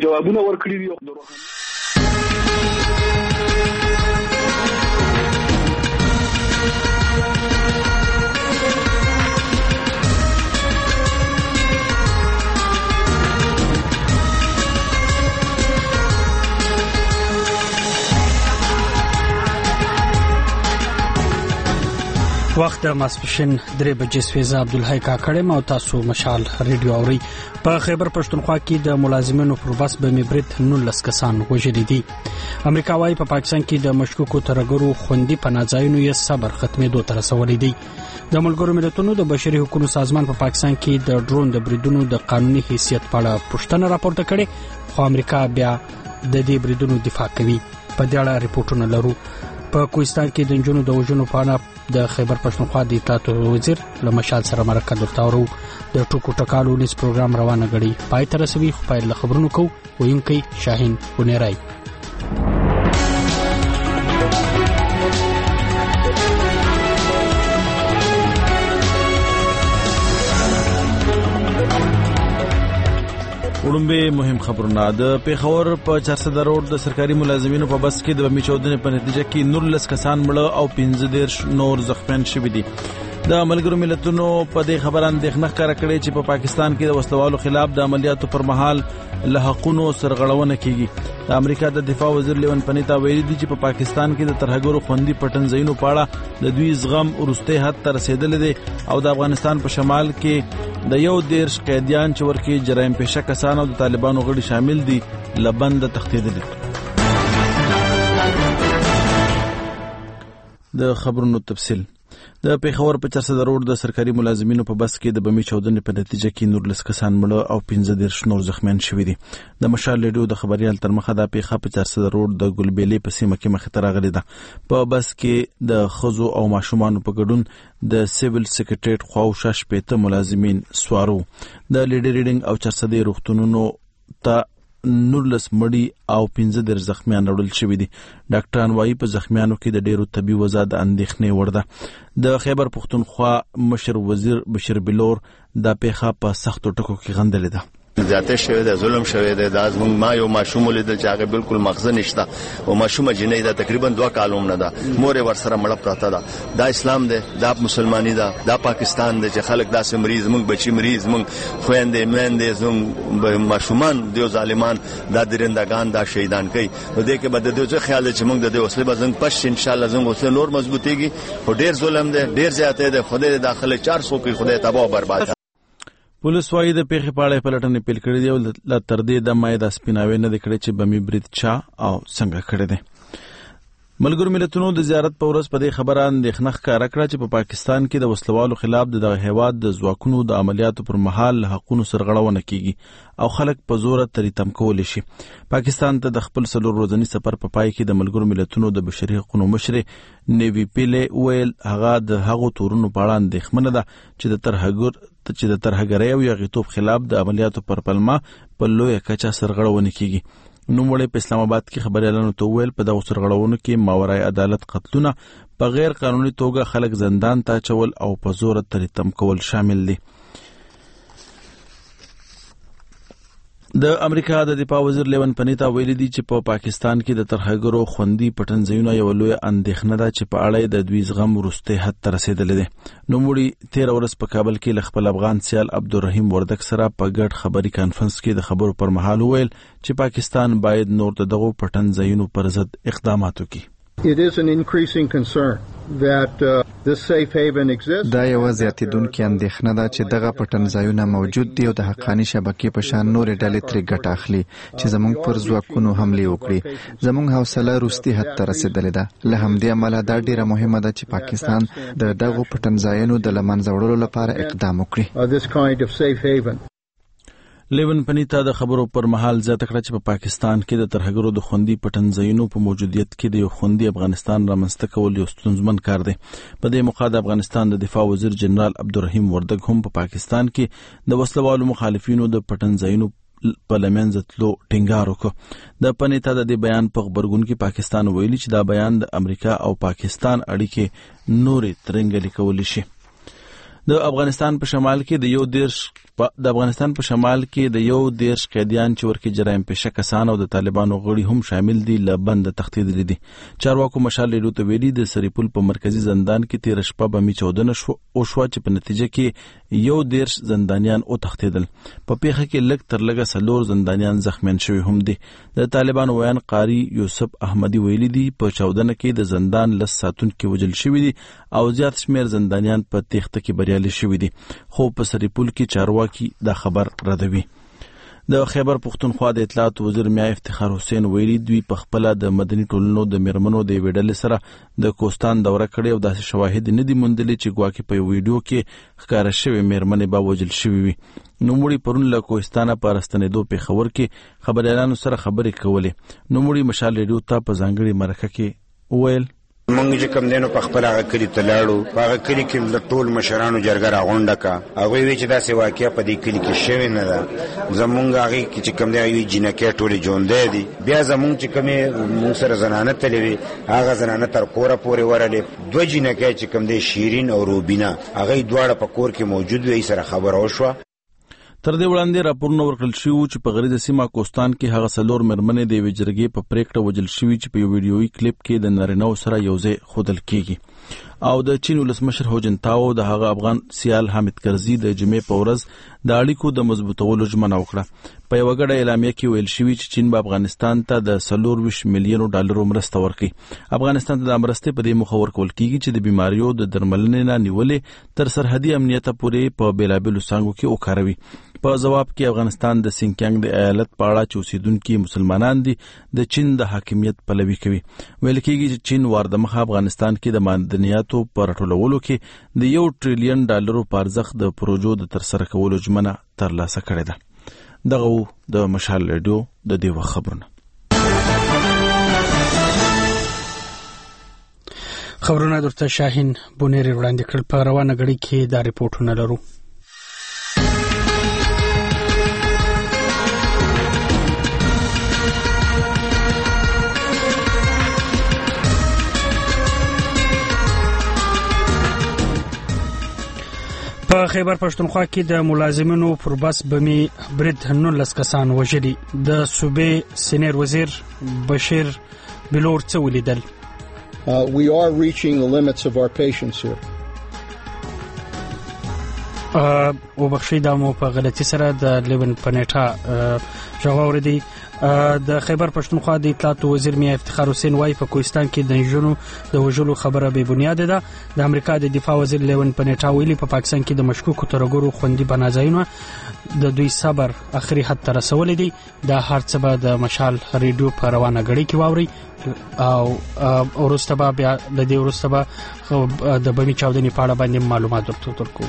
جوابونه ورکړي دي. وخت ماسپښین 3 بجې سویزه عبدالحی کاکړم او تاسو مشال ریډیو اوري. په خیبر پښتونخوا کې د ملازمینو پر بس بمې برید 19 کسان وژل دي. امریکا وايي په پاکستان کې د مشکوکو ترهګرو خوندي پناهځایونو یې صبر ختمېدو ته رسولي دي. د ملګرو ملتونو د بشري حقوقو سازمان په پاکستان کې د ډرون د بریدونو د قانوني حیثیت په اړه پوښتنه راپورته کړې، خو امریکا بیا د دې بریدونو دفاع کوي. په دې اړه ریپورتونه لرو. په کوهستان کې د جنونو د وژنو په اړه د خیبر پښتونخوا د اطلاعات وزیر له مشال سره مرکه درتاورو. د ټوکو ټکالو نیس پروګرام روانه غړي پای تر رسوي. خو پای له خبرونو کو وینکي شاهین ونیرای. وړومبه مهم خبرونه. د پیښور په 400 روډ د سرکاري ملازمینو په بس کې د بمې چودنې په نتیجه کې 19 کسان مړه او 15 نور زخمیان شوي دي. د ملګرو ملتونو په دې خبره اندېښنه ښکاره کړې چې په پاکستان کې د وسلوالو خلاف د عملیاتو پر مهال له حقونو سرغړونه کیږي. د امریکا د دفاع وزیر لیون پنیتا ویلي دي چې په پاکستان کې د ترهګرو خوندي پټنځایونو په اړه د دوی زغم ورسته حد ته رسیدلی دی او د افغانستان په شمال کې د 11 قیدیان چې ورکه جرایم پیشه کسان او د طالبانو غړي شامل دي لبند تختیدلي. د خبرونو تفصیل. د پیښور په 400 روډ د سرکاري ملازمینو په بس کې د بمې چودنې په نتیجه کې 19 کسان مړه او 15 نور زخمیان شوي دي. د مشال ریډیو د خبريال تر مخه د پیښه په 400 روډ د ګلبېلې په سیمه کې مخ ته راغلي ده. په بس کې د خزو او ماشومان په ګډون د سیویل سیکریټریټ خواوشا شپېته ملازمین سوارو. د لیډر ریډینګ او 400 روغتونونو ته 19 مړي او 15 زخمیان راوړل شوي دي. ډاکټران وايي په زخمیانو کې د ډېرو طبي وضع د اندېښنې وړ ده. د خیبر پښتونخوا مشر وزیر بشیر بلور د پیښه په سختو ټکو کې غندلې ده. زیاته شوی د ظلم شوی د دازمن ما یو ماشوم لیدل چې هغه بالکل مغزه نشته او ماشومه جنې ده تقریبا 2 کالوم نه ده مور ور سره مړه پراته ده. دا اسلام ده، دا مسلمانی ده، دا پاکستان ده چې خلک داسې مریض مونږ بچی مریض مونږ خويندې میندې زموږ ماشومان دیو ظالمان دا درندگان دا شهیدان کوي. نو دې کې بد دې خیال چې مونږ د وسلې بزنګ پښ ان شاء الله زموږ وسله نور مضبوطيږي. او ډیر ظلم ده، ډیر زیاته ده، خدای داخله 400 کې خدای تباہ برباد. پولیس وايي د پیښې په اړه پلټنې پیل کړې دي او لا تر دې د مای د سپیناوي نه کړې چې بمې برید چا او څنګه کړې دي. ملګرو ملتونو د زیارت په ورځ په دې خبره اندېښنه ښکاره کړه چې په پاکستان کې د وسلوالو خلاف د هیواد د ځواکونو د عملیاتو پر مهال حقونو سرغړونه کیږي او خلک په زور تریتم کولی شي. پاکستان ته د خپل 3 ورځني سفر په پای کې د ملګرو ملتونو د بشري حقوقو مشر نیوی پیله ویل هغه د هغو تورونو په اړه اندېښمنه ده چې د ترهګرۍ او یغیتوب خلاف د عملیاتو پر پلمه په لویه کچه سرغړونه کیږي. نو مړی په اسلام آباد کې خبريالانو ته ویل په دغه سرغړونو کې ماورای عدالت قتلونه په غیر قانوني توګه خلک زندان ته چول او په زور تریتم کول شامل دي. د امریکا د دفاع وزیر لیون پنیتا ویلي دي چې په پاکستان کې د ترهګرو خوندي پټنځایونه یو لوی اندېښنه ده چې په اړه د دوی زغم ورسته حد ته رسیدلی دی. نو مړي 13 ورځ په کابل کې ل خپل افغان سیال عبدالرحیم وردک سره په ګډ خبري کانفرنس کې د خبرو پر مهال ویل چې پاکستان باید نور دغه پټنځایونو پر ضد اقدامات وکړي. It is an increasing concern that this safe haven exists. دا یو زیاتیدونکې اندېښنه ده چې دغه پټنځایونه موجود دي او د حقاني شبکې په شان نورې ډلې ترې ګټه اخلي چې زموږ پر ځواکونو حملې وکړي. زموږ حوصله وروستي حد ته رسېدلې ده. له همدې امله دا ډیره مهمه ده چې پاکستان د دغو پټنځایونو د له منځه وړلو لپاره اقدام وکړي. This kind of safe haven. لیون پنیتا د خبرو پر مهال زیاته کړه چې په پاکستان کې د ترهګرو د خوندي پټنځایونو په موجودیت کې د یو خوندي افغانستان رامنځته کول یو ستونزمن کار دی. په دې موخه د افغانستان د دفاع وزیر جنرال عبدالرحیم وردک هم په پاکستان کې د وسلوالو مخالفینو د پټنځایونو په لمنځه تلو ټینګار وکړ. د پنیتا د دې بیان په خبرګون کې پاکستان ویلي چې دا بیان د امریکا او پاکستان اړیکې نورې ترنګلې کولی شي. د افغانستان په شمال کې د 11 شپه د افغانستان په شمال کې د 11 قیدیان چې ورکې جرایم پیشه کسان او د طالبانو غړي هم شامل دي له بند تښتېدلي دي. چارواکو مشال ریډیو ته ویلي د سریپول په مرکزی زندان کې تیر شپه بمي چاودنه وشوه چې په نتیجه کې 11 زندانیان وتښتېدل. په پیښه کې لږ تر لږه 4 زندانیان زخمیان شوي هم دي. د طالبانو ویان قاری یوسف احمدی ویلي دي په چاودنه کې د زندان لس ساتونکي وژل شوي دي او زیات شمیر زندانیان په تېښته کې بریالي شوي دي، خو په سریپول کې چارواکي دا خبر ردوي. د خیبر پښتونخوا د اطلاعات وزیر میا افتخار حسین ویلي دوی په خپل د مدني ټولنو د میرمنو د ویډل سره د کوستان دوره کړې او داسې شواهد نه دي موندلي چې ګواکې په ویډیو کې ښکاره شوی میرمنې به وژل شوي وي. نوموړي پرون له کوهستانه په راستنېدو پیښور کې خبریالانو سره خبرې کولې. نوموړي مشال ریډیو ته په ځانګړي مرکه کې وویل مونږ چې کوم دینو په خپل هغه کلی ته لاړو، په هغه کلی کې د ټول مشرانو جرګه راغونډه کا. هغه وی چې داسې واقعیا په دې کلی کې شوی نه ده. زمونږ هغه کې چې کوم دی وی جنکه ټول ژوندې دي. بیا زمونږ چې کومه مونږ سره زنانه تلوي هغه زنانه تر کوره پورې ورلې. دوه جنکه چې کوم دی شیرین او روبینا هغه دواړه په کور کې موجود وي سره خبر او شو. تر دې وړاندې راپورونه ورکړل شوي چې په غریزه سیمه کوستان کې هغه 4 میرمنې د یوې جرګې په پریکړه وژل شوي چې په یو ویډیويي کلیپ کې د نارینه‌و سره یوځای ښودل کیږي. او د چین ولسمشر هو جنتاو د هغه افغان سیال حامد کرزي د جمعې په ورځ د اړیکو د مضبوطولو ژمنه وکړه. په یو غړ اعلامیه کې ویل شوی چې چین به افغانستان ته د 24 میلیون ډالرو مرسته ورکړي. افغانستان ته د مرستې په دې موخه ورکول کیږي چې د بیماریو د درملنې نه نیولې تر سرحدي امنیت پورې په بیلابېلو څانګو کې وکاروي. په جواب کې افغانستان د سینکیانګ د ایالت په اړه چې اوسیدونکي مسلمانان دي د چین د حاکمیت پلوي کوي. ویل کېږي چې چین واردمخه افغانستان کې د معدنیاتو په راټولولو کې د 1 ټریلیون ډالرو په ارزښت د پروژو د ترسره کولو ژمنه ترلاسه کړې ده. دغه د مشال ریډیو د دې وخت خبرونه. خبرونه درته شاهین بونیر وړاندې کړل. په روانه غړي کې دا ریپورتونه لرو. په خیبر پښتونخوا کې د ملازمینو پر بس بمي برید 19 کسان وژلي. د صوبې سینیر وزیر بشیر بلور څه ولیدل؟ We are reaching the limits of our patience here. او بخښي دا مو په غلطي سره د لیون پنیټا جواب ورکړي. د خیبر پښتونخوا د اطلاعات وزیر میا افتخار حسین وايي په کوهستان کې د نجونو د وژلو خبره به بنیاد ده. د امریکا د دفاع وزیر لیون پنیټا ویلي په پاکستان کې د مشکوکو ترګورو خوندي بنازایونه د دوی صبر اخري حد ته رسولې دي. دا هر څه به د مشال ریډیو په روانه غړي کې واوري او ورسته به بیا د دې ورسته به د بمي چاودنې په اړه باندې معلومات ورکړو.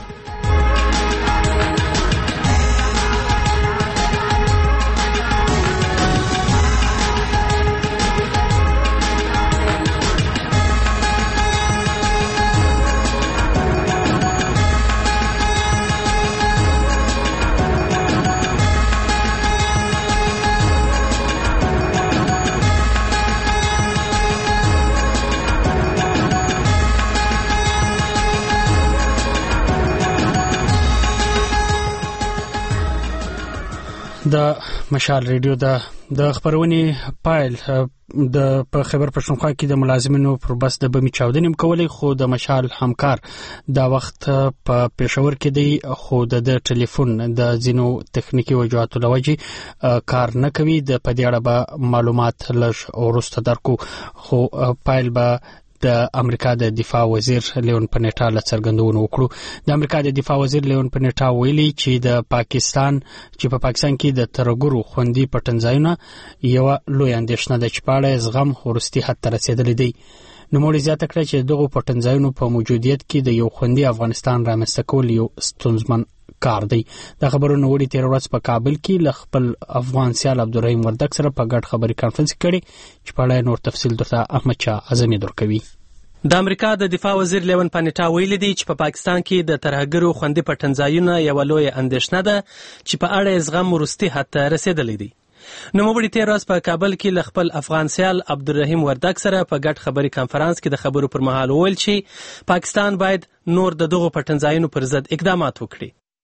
د مشال ریډیو د خبرونې پایل د په خیبر پښتونخوا کې د ملازمینو پر بس د بمي چاودنې کولې، خو د مشال همکار دا وخت په پېښور کې دی خو د ټلیفون د ځینو تخنیکی وجوهاتو لوجې کار نه کوي. د پدې اړه به معلومات لږ وروسته درکو. خو پایل به د امریکا د دفاع وزیر لیون پنیټا له څرګندونو وکړو. د امریکا د دفاع وزیر لیون پنیټا ویلي چې د پاکستان کې د ترګورو خوندي پټنځایونه یو لوی اندېښنه ده چې په اړه زغم ورستي حد ته رسیدلی دی. نوموړي زیاته کړه چې دغه پټنځایونو په موجودیت کې د یو خوندي افغانستان رامنځته کول یو ستونزمن کار دی. د خبرونو وړي تیر ورځ په کابل کې له خپل افغان سیال عبدالرحیم وردګ سره په ګډ خبري کانفرنس کړي چې په اړه نور تفصیل درته احمد شاه اعظمي درکوي. د امریکا د دفاع وزیر لیون پنیټا ویلي دی چې په پاکستان کې د ترهګرو خوندي پټنځایونه یو لوی اندېښنه ده چې په اړه زغم ورستي حد ته رسیدلی دی. نوموړي تیر ورځ په کابل کې له خپل افغان سیال عبدالرحیم وردګ سره په ګډ خبري کانفرنس کې د خبرو پر مهال وویل چې پاکستان باید نور د دغو پټنځایونو پر ضد اقدامات وکړي.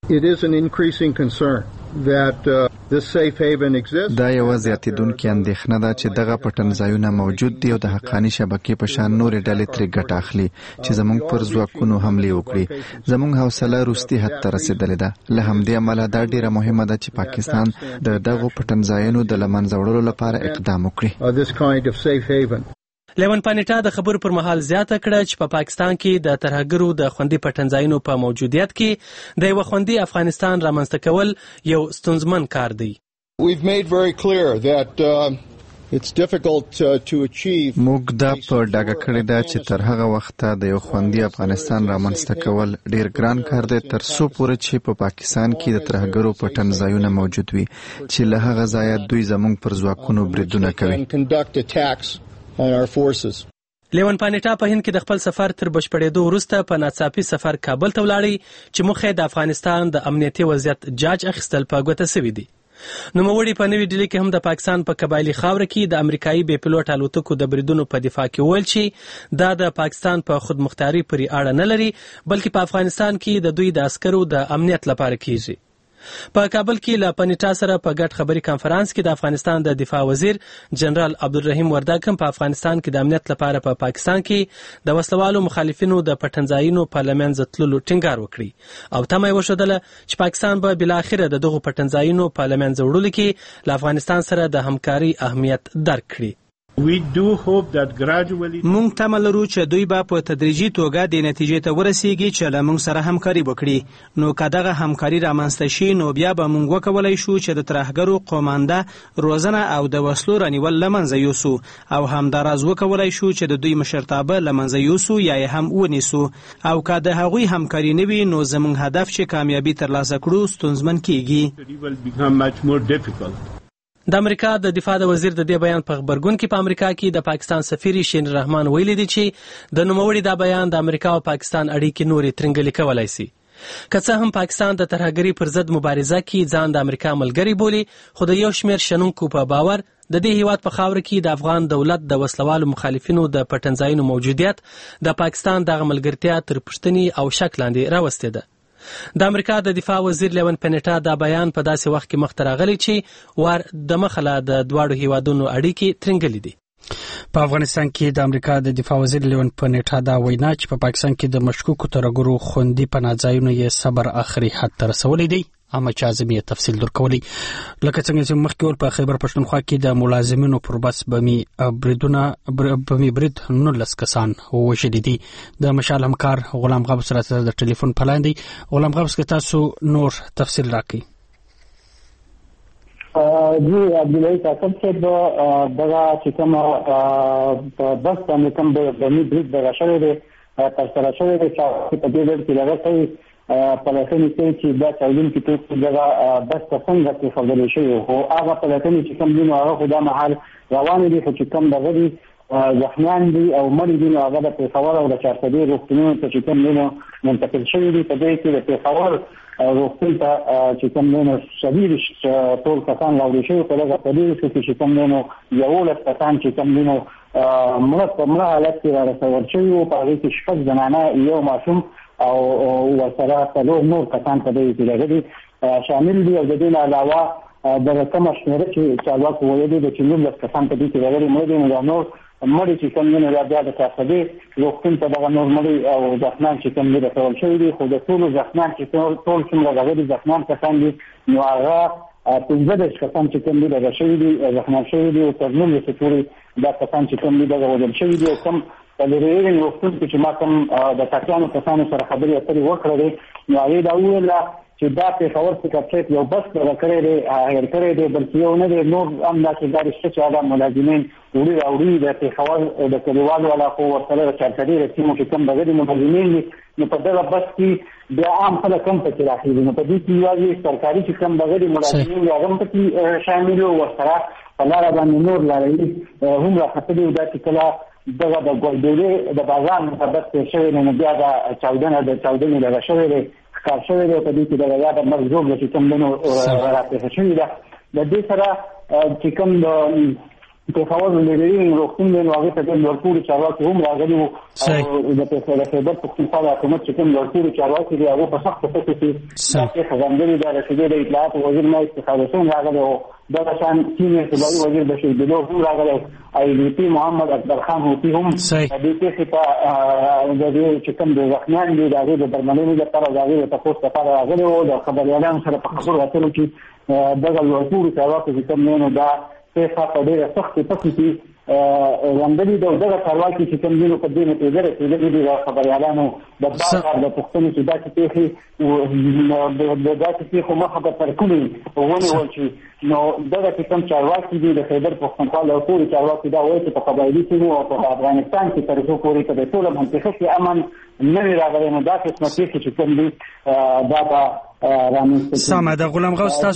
It is an increasing concern that this safe haven exists. دا یو زیاتیدونکې اندېښنه ده چې دغه پټنځایونه موجود دي او د حقاني شبکې په شان نورې ډلې ترې ګټه اخلي چې زموږ پر ځواکونو حملې وکړي. زموږ حوصله وروستي حد ته رسېدلې ده. له همدې امله دا ډیره مهمه ده چې پاکستان د دغو پټنځایونو د له منځه وړلو لپاره اقدام وکړي. لیون پانیټا د خبرو پر مهال زیاته کړه چې په پاکستان کې د ترهګرو د خوندي پټنځایونو په موجودیت کې د یو خوندي افغانستان رامنځته کول یو ستونزمن کار دی. We've made very clear that it's difficult to achieve. موږ دا په ډاګه کړې ده چې تر هغه وخته د یو خوندي افغانستان رامنځته کول ډیر ګران کار دی تر څو پورې چې په پاکستان کې د ترهګرو پټنځایونه موجود وي چې له هغه ځایه دوی زموږ پر ځواکونو بریدونه کوي. لیون پانیټا په هند کې د خپل سفر تر بشپړېدو وروسته په ناڅاپي سفر کابل ته ولاړی چې موخه د افغانستان د امنیتي وضعیت جاج اخیستل په ګوته سوي دي. نوموړي په نوې ډیلي کې هم د پاکستان په قبایلی خاوره کې د امریکایي بې پیلوټ الوتکو د بریدونو په دفاع کې وویل چې دا د پاکستان په خودمختاري پورې اړه نه لري بلکې په افغانستان کې د دوی د عسکرو د امنیت لپاره کیږي. په کابل کې له پانیټا سره په ګډ خبري کانفرنس کې د افغانستان د دفاع وزیر جنرال عبدالرحیم وردګ هم په افغانستان کې د امنیت لپاره په پاکستان کې د وسلوالو مخالفینو د پټنځایونو په لمنځه تللو ټینګار وکړي او تمه یې وښودله چې پاکستان به بالاخره د دغو پټنځایونو په لمنځه وړلو کې له افغانستان سره د همکاري اهمیت درک کړي. مونږ تمه لرو چې دوی به په تدریجي توګه د نتیجې ته ورسیږي چې له موږ سره همکاري وکړي. نو که دغه همکاري رامنځته شي نو بیا به موږ وکولی شو چې د ترهګرو قومانده روزنه او د وسلو رانیول له منځه یوسو او همداراز وکولی شو چې د دوی مشرتابه له منځه یوسو یا یې هم ونیسو او که د هغوی همکاري نه وي نو زموږ هدف چې کامیابي ترلاسه کړو ستونزمن کیږي. د امریکا د دفاع د وزیر د دې بیان په خبرګون کې په امریکا کې د پاکستان سفیر شین رحمان ویلي دي چې د نوموړي دا بیان د امریکا او پاکستان اړیکې نورې ترنګلې کولای شي. که څه هم پاکستان د ترهګرۍ پر ضد مبارزه کې ځان د امریکا ملګری بولي خو د یو شمېر شنونکو په باور د دې هیواد په خاوره کې د افغان دولت د وسلوالو مخالفینو د پټنځایونو موجودیت د پاکستان دغه ملګرتیا تر پوښتنې او شک لاندې راوستې ده. د امریکا د دفاع وزیر لیون پانیټا دا بیان په داسې وخت کې مخته راغلی چې ور د مخله د دواړو هیوادونو اړیکې ترنګلې دي. په افغانستان کې د امریکا د دفاع وزیر لیون پانیټا دا وینا چې په پاکستان کې د مشکوکو ترهګرو خوندي پناهځایونو یې صبر اخري حد ته رسولی دی. اما چې اعظمي تفصیل درکولي لکه څنګه چې مخکې ور په خیبر پښتونخوا کې د ملازمینو پر بس بمی برید 19 کسان وژلي دي. د مشال همکار غلام غبس سره د ټلیفون په لاندې. غلام غبس که تاسو نور تفصیل راکړئ. جی عبدالله صاحب چې دغه چې کوم بس باندې کوم بمی برید دغه شوی دی تر سره شوی دی چې په دې ډول کې لږه پلاتنی چې دا چاودون کې ټول دغه بس څنګه چې خبرې شوی خو هغه پلاتنی چې کوم دینو هغه خدای محل روان دي چې کوم دغه دي ځخمیان دي او مړي دي هغه د پیښور او د چارسدي روغتونونو ته چې کوم دینو منتقل شوی دي په دې کې د پیښور روغتون ته چې کوم دینو شدید ټول کسان لاوړي شوی په دغه پدې چې کوم دینو یو لږ کسان چې کوم دینو مړه حالت کې راځول شوی او په هغه کې شپږ زنانه یو ماشوم او ورسره څلور نور کسان په دې کې لګېدي شامل دي او د دې علاوه د کوم شمېره چې چارواکو ویلي دي چې 19 کسان په دې کې لګېدي نور مړي چې کوم نه بیا د تاسو روغتون ته دغه نور مړي او ځخمان چې کوم دي راټول شوی دي خو د ټول ځخمان چې ټول څومره غوړي ځخمان کسان دي نو هغه 15 کسان چې کوم دي راځي شوی دي ځخمان شوی دي او تر نو یې ټول دا کسان چې کوم دي دغه وژل شوی دي کوم لري نو څه چې ما کوم د تاکانو کسانو سره خبرې اترې وکړې نو هغه دا ویل چې دا په خبر څه کېږي یو بس ورکړې دی هغه کړې دی بلکې یو نه دی نور هم دا چې دا رښتیا چې دا ملازمین وړي راوړي د خبر د کلیوالو ولا خو ورسره چارچدي رسمو چې کوم دغه ملازمین نو په دغه بس کې بیا عام خلک هم پکې راځي نو په دې کې یوازې سرکاري چې کوم دغه ملازمین هغه پکې شامل او ورسره په لار باندې نور لاري هم راځي دا چې کله دغه د ګولډوري د بازار مطابق شوی نه بیا د چاودنې د شوی دی کار شوی دی په دې کې د یاد مرزوب چې کوم نو راځي شوی دا د دې سره چې کوم په خاور لري روغتون د نوغه ته د ورکوړو چارواکي هم راغلي وو او د خیبر پختونخوا د حکومت چې کوم ورکوړو چارواکي دی هغه په سخت توګه چې څنګه د رسیدو د اطلاعات وزیر نه استفاده راغلی او دا شان سینیئر صوبایي وزیر بشیر بلو هم راغلی ای ډي پی محمد اکبر خان هوتی هم د دې څخه د دې چې کوم د ځخنان دي د درملنې لپاره راغلي ته پوسټ لپاره راغلي او د خبريالانو سره په خبرو اترو کې دغه ورکوړو چارواکي چې کوم نه دا څه په ډېر سخت توګه وندلي دغه چارواکي چې کوم دینو په دې نتیجه رسیدلي د خبريالانو د بازار د پښتنو چې دا چې د داسې خو مخه په ترکونی ونه ولچی نو دغه کوم چارواکي دي د خیبر پښتونخوا له ټول چارواکي دا وایي چې په قبایلی سیمو او په افغانستان کې تر څو پورې ته د ټول منطقه کې امن نه راغلی نو دا قسمت چې کوم دي دا سمه د غلام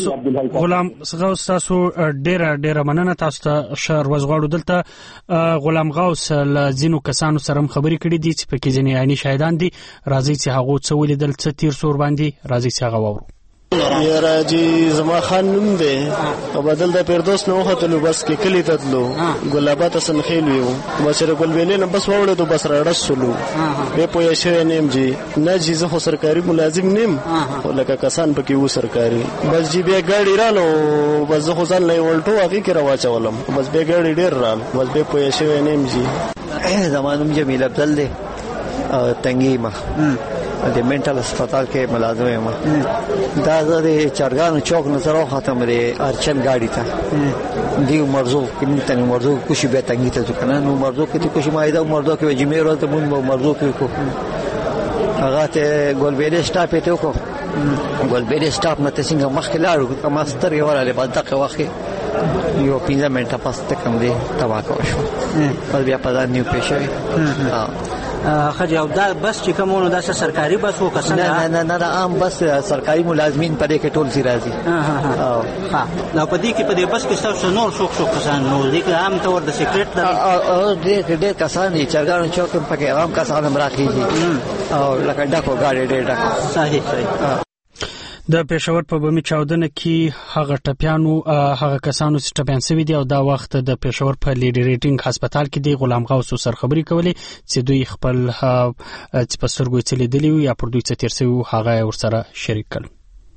غوث تاسو ډیره مننه تاسو ته شهر وزغړو دلته غلام غوث ل زینو کسانو سره خبرې کړې دي چې په کې ځینې عیني شاهدان دي راځي چې هغه څه ولیدل څه تیر سور باندې راځي چې هغه وورو یا راجی زما خان نوم دی او بدل د پیردوس نو خطلو بس کې کلی تدلو ګلابات سن خېلو بشر ګلبینې نه بس وړو د بس راړسلو به پوهې شوی نیم جی نه جی زه خو سرکاري ملازم نیم لکه کسان پکې وو سرکاري بس جی به ګاډي رالو بس زه خو ځان لای ولټو هغه کې راواچولم بس به ګاډي ډیر رال بس به پوهې شوی نیم جی زمانم جمیل عبدل دی تنګي مخ د منټل هسپتال کې ملازم یم دا د چرګانو چوک نه سره ختم دی ارچن گاډي ته دی مرزو کې تنګ مرزو کوشي به تنګي ته کنه نو مرزو کې کوشي مایدا مرزو کې جمیرو ته مون مرزو کې کو هغه ته ګولبېډ سټاپ ته کو ګولبېډ سټاپ نه څنګه مخ کې لاړو کما ستر یو رااله بعد دغه وخت یو 15 منټه پس ته کم دی تواکو شو بیا په ځان نیو پېښوي خجاو دا بس چې کومونو دا سرکاري بس وو کسان نه عام بس سرکاري ملازمین پدې کې ټول سي راځي نو پدې کې پدې بس کې تاسو نور څوک کسان نو دې کې عام تور د سیکریټ دا ډېر کسان دي چرګانو چوک په کې عام کسان هم راخیږي او لکه ډاکو گاډي ډېر ډاکو صحیح د پېښور په بمی چاودنه کې هغه ټپیانو هغه کسانو چې ټپیان شوي دي او دا وخت د پېښور په لیډریټینګ هسپتال کې دی غلام غوث سره خبرې کولې چې دوی خپل چې په سترګو یې لیدلي یا پر دوی څه تیر شوي هغه ورسره شریک کړل.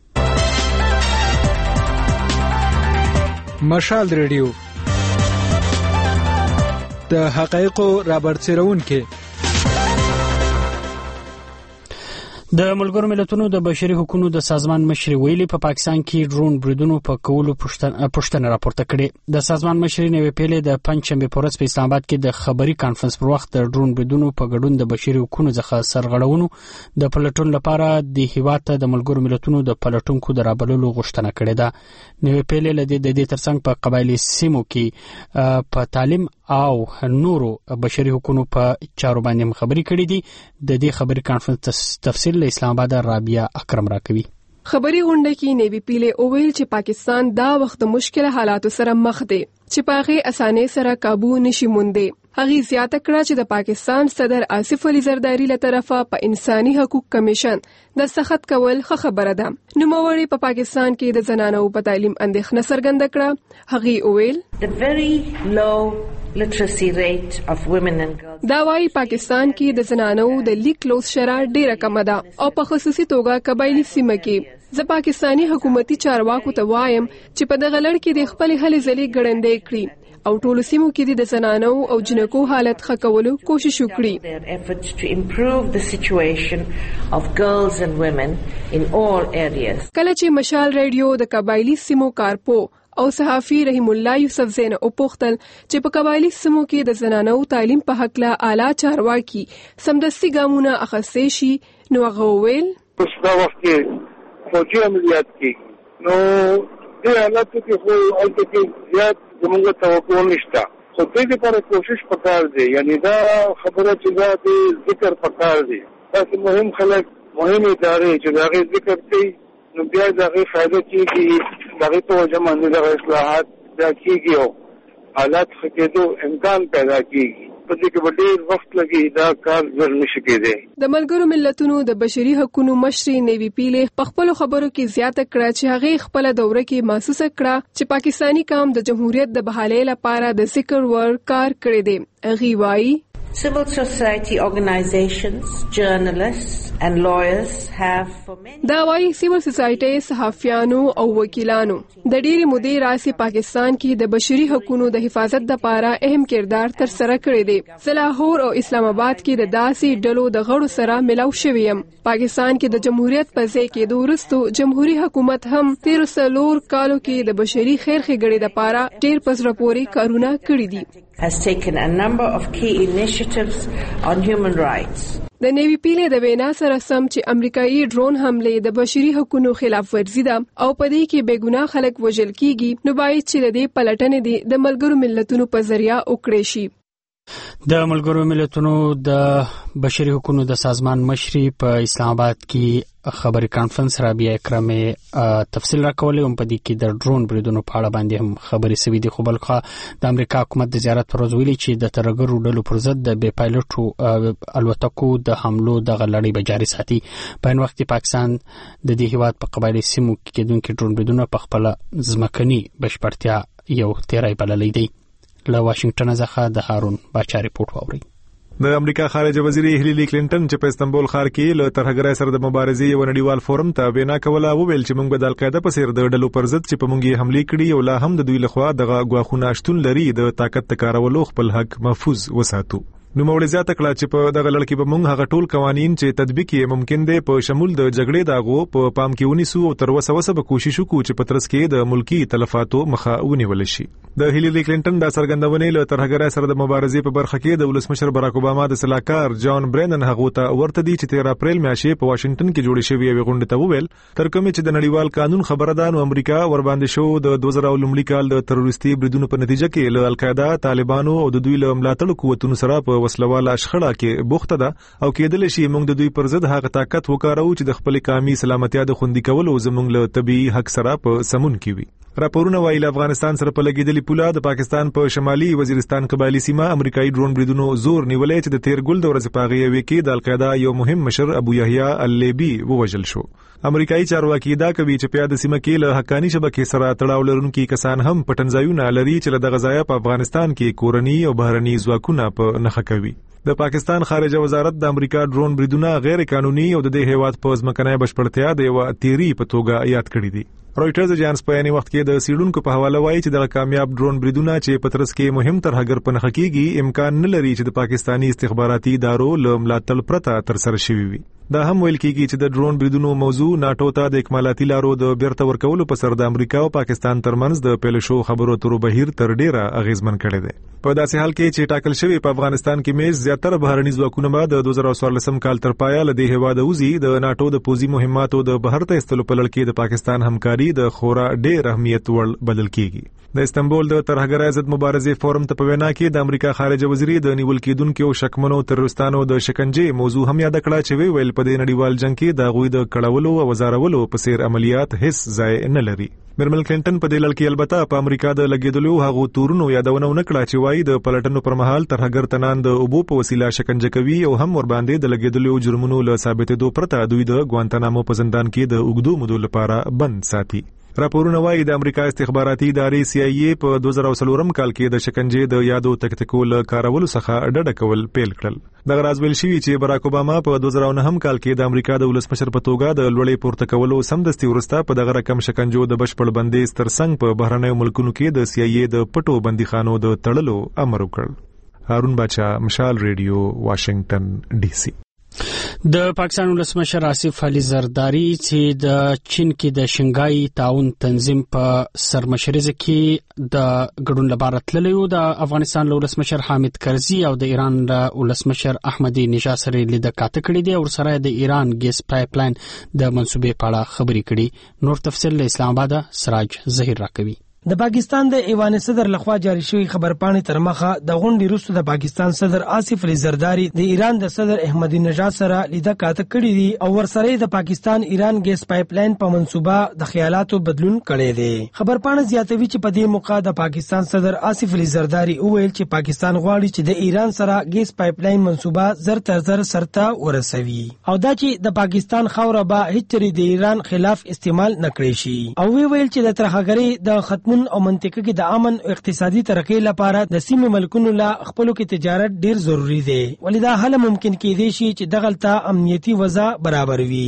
مشال ریډیو د حقایقو رابرسېرونکي د ملګرو ملتونو د بشري حقوقو د سازمان مشر ویلي په پاکستان کې ډرون بریدونو په کولو پښتنه راپورته کړې. د سازمان مشر نوې پیلې د پنځشنبه په ورځ په اسلام آباد کې د خبري کانفرنس پر وخت د ډرون بریدونو په ګډون د بشري حقوقو څخه سرغړونو د پلټون لپاره د هیواد ته د ملګرو ملتونو د پلټونکو د رابللو غوښتنه کړې ده. نوې پیلې لدې د دې ترڅنګ په قبایلی سیمو کې په تعلیم او نورو بشري حقوقو په چارو باندې خبري کړې دي. د دې خبري کانفرنس تفصیل اسلام آباد رابعه اکرم راکوي. خبري غونډه کې نیوی پیله اوویل چې پاکستان دا وخت مشکل حالاتو سره مخ دی چې پاغه اسانه سره काबू نشي موندي. هغه زیاته کړه چې د پاکستان صدر آصف علي زرداری له طرفه په انساني حقوق کمیشن د سخت کول خبره ده. نوموړي په پاکستان کې د زنانو په تعلیم اندېښنه څرګنده کړه. هغه اوویل The very low literacy rate of women and girls. دا وايي پاکستان کې د زنانو د لیک لوست شرح ډیره کم ده او په خصوصي توګه قبایلی سیمه کې. زه پاکستانی حکومتي چارواکو ته وایم چې په دغه لړ کې د خپل هلې ځلې ګړندې کړي او ټول سیمو کې د زنانو او جنکو حالت ښه کولو کوشش وکړي. Their efforts to improve the situation of girls and women in all areas. کله چې مشال ریډیو د قبایلی سیمو کارپو او صحافي رحیم الله یوسف زین او پختل چې په قبایلی سیمو کې د زنانو تعلیم په حق لا اعلی چارواکي سمدستي ګامونه اخیستي شي نو هغه ویل اوس دا وخت فوجي عملیات کې نو د حالت کې خو البته کې زیات زموږ توقع نشته خو دې لپاره کوشش پکار دی یعنی دا خبره چې دا د ذکر پکار دی تاسو مهم خلک مهم ادارې چې دا غي ذکر کوي نو بیا دا غي فائدہ کیږي دا غي توجه باندې د اصلاحات دا کیږي او حالات خکېدو امکان پیدا کیږي په دې کې ډېر وخت لګي دا کار زر نشي کېدی. د ملګرو ملتونو د بشري حقوقو مشر نیوی پیله په خپل خبرو کې زیاته کړه چې هغه خپل دوره کې محسوسه کړه چې پاکستانی قوم د جمهوریت د بحالۍ لپاره د ذکر ور کار کړی دی. هغه وایي Civil society organizations, journalists and lawyers have for many دا وایي سیول سوسایټي صحافیانو او وکیلانو د ډېری مودې راځي پاکستان کې د بشري حقوقو د حفاظت لپاره اهم کردار تر سره کړی دی. لاهور او اسلام آباد کې د داسې ډلو د غړو سره ملاو شوی یم. پاکستان کې د جمهوریت په ځای کې د ورستو جمهوریت حکومت هم 13 کالو کې د بشري خیر ښېګړې لپاره ډېر پزره پورې کارونه کړی دي. has taken a number of key initiatives on human rights. د نیوی پیله د وینا سره سم چې امریکایي ډرون حمله د بشري حقوقو خلاف ورزي ده او په دې کې بېګناه خلک وژل کیږي، نو باید چې د دې پلټنې د ملګرو ملتونو په ذریعہ وکړي شي. د ملګرو ملتونو د بشري حقوقو د سازمان مشري په اسلام آباد کې خبري کانفرنس رابعه اکرمه تفصیل راکولې هم په دې کې د ډرون بریدونو په اړه باندې هم خبري سوي دي. خو بلخه د امریکا حکومت د زیارت پر ورځ ویلي چې د ترګرو ډلو پر ضد د بې پایلوټو الوتکو د حملو د غلړې به جاري ساتي. په ان وخت کې پاکستان د دې هیواد په قبایلی سیمو کې کېدونکو ډرون بریدونو په خپل ځمکني بشپړتیا یو تیری بللی دی. له واشنگټن څخه د هارون باچا ریپورت واوري. د امریکا خارجه وزیر هیلری کلینټن چې په استنبول ښار کې له ترهګرۍ سره د مبارزې یو نړیوال فورم ته وینا کوله، وویل چې موږ د القاعده په څیر د ډلو پر ضد چې په موږ حمله کړي او لا هم د دوی لخوا دغه غواخونه شتون لري د طاقت کارولو خپل حق محفوظ وساتو. نو موږ زیاته کړه چې په دغه لړ کې به موږ هغه ټول قوانین چې تطبیق یې ممکن دی په شمول د جګړې داغو په پام کې ونیسو او تر اوسه به کوشش وکړو چې په ترڅ کې د ملکی تلفاتو مخه ونیول شي. د هیلری کلینټن د څرګندونې له ترهګرۍ سره د مبارزې په برخه کې د ولسمشر براک اوباما د سلاکار جان برینن هغه ته ورته دي چې 13 اپریل میاشتې په واشنگټن کې جوړې شوې یو غونډه ته وویل تر کومه چې د نړیوال قانون خبره ده نو امریکا ور باندې شو د 2000 کال د تروریستي بریدونو په نتیجه کې له القاعده، طالبانو او د دوی له ملاتړ قوتونو سره په وسلواله شخړه کې بوخته ده او کېدل شي موږ د دوی پر ضد هغه طاقت وکارو چې د خپل قومي سلامتیا د خوندي کولو زموږ له طبيعي حق سره په سمون کې وي. راپورونه وايي افغانستان سره په لګیدلې پوله د پاکستان په شمالي وزیرستان قبایلی سیمه امریکایي ډرون بریدونو زور نیولې چې د تیر ګل د ورځې په هغه کې د القاعده یو مهم مشر ابو یحیی اللیبی ووژل شو. امریکایي چارواکي دا کوي چې په د سیمه کې له حقانی شبکې سره تړاو لرونکي کسان هم پټنځایونه لري چې له دغه ځای په افغانستان کې کورنی او بهرني ځواکونه په نخښه کوي. د پاکستان خارجه وزارت د امریکا ډرون بریدونه غیر قانوني او د دې هیواد په ځمکنۍ بشپړتیا د یو تیری په توګه یاد کړی دي. رويټرز اجانس په یاني وخت کې د سیډونکو په حواله وایي چې د کامیاب ډرون بریدونه چې په ترڅ کې مهم ترهګر په نخښه کېږي امکان نه لري چې د پاکستانی استخباراتي ادارو له ملاتړ پرته تر سره شوي وي. دا هم ویل کېږي چې د ډرون بریدونو موضوع ناتو ته د اکمالاتي لارو د بیرته ورکولو په سر د امریکا او پاکستان ترمنځ د پیل شو خبرو اترو بهیر تر ډیره اغیزمن کړي دي. په داسې حال کې چې ټاکل شوی په افغانستان کې میز زیاتره بهرني ځواکونه به د 2014 کال تر پایه له دې هیواد وزي د ناتو د پوزي مهماتو د بهر ته استلو په لړ کې د پاکستان همکاري د خورا ډېر اهمیت وړ بدل کیږي. د استنبول د ترهګرۍ ضد مبارزې فورم ته په وینا کې د امریکا خارجه وزیر د نیول کېدونکو شکمنو تروریستانو د شکنجې موضوع هم یاد کړه چې ویل په دې نړیوال جنگ کې د غوي د کړهولو او وزارولو په سیر عملیات هیڅ ځای نه لري. میرمن کلینټن په دې لړ کې البته په امریکا د لګیدلو هغو تورونو یادونه ونکړه چې وایي د پلټنو پر مهال ترهګر تنان د اوبو په وسیله شکنجه کوي او هم ور باندې د لګیدلو جرمونو له ثابتېدو پرته دوی د ګوانتانامو په زندان کې د اوږدو مودو لپاره بند ساتي. راپورونه وايي د امریکا استخباراتي ادارې CIA په 2014 کال کې د شکنجې د یادو تکتیکو له کارولو څخه ډډه کول پیل کړل. دغه راز ویل شوی چې براک اوباما په 2009 کال کې د امریکا د ولسمشر په توګه د لوړې پورته کولو سمدستي ورسته په دغه رقم شکنجو د بشپړ بندیز ترڅنګ په بهرنیو ملکونو کې د CIA د پټو بندیخانو د تړلو امر وکړ. هارون باچا، مشال ریډیو، واشنگټن DC. د پاکستان ولسمشر آصف علي زرداری چې د چین کې د شنګای تعاون تنظیم په سرمشرۍ کې د ګډون لپاره تللی و، د افغانستان ولسمشر حامد کرزي او د ایران ولسمشر احمدی نژاد سره لیدل کاته کړي دي او سره د ایران ګیس پایپ لاین د منسوبې په اړه خبرې کړي. نور تفصیل له اسلام آباد سراج ظهیر راکوي. د پاکستان د ایوان صدر لخوا جاری شوی خبرپاڼې تر مخه د غونډې وروسته د پاکستان صدر آصف علي زرداری د ایران د صدر احمدی نژاد سره لیده کاته کړې دي او ورسره د پاکستان ایران ګیس پایپ لاین په منصوبه د خیالاتو بدلون کړی دی. خبرپاڼه زیاتوي چې په دې موقع د پاکستان صدر آصف علي زرداری وویل چې پاکستان غواړي چې د ایران سره ګیس پایپ لاین منصوبه زر تر زر سرته ورسوي او دا چې د پاکستان خاوره به هیڅ د ایران خلاف استعمال نکړي شي او ویل چې د ترهګرۍ د ختمون او منطقه کې د امن او اقتصادي ترقۍ لپاره د سیمې ملکونو له خپلو کې تجارت ډیر ضروری دی ولې دا حل ممکن کېدی شي چې دغلته امنیتي وضع برابر وي.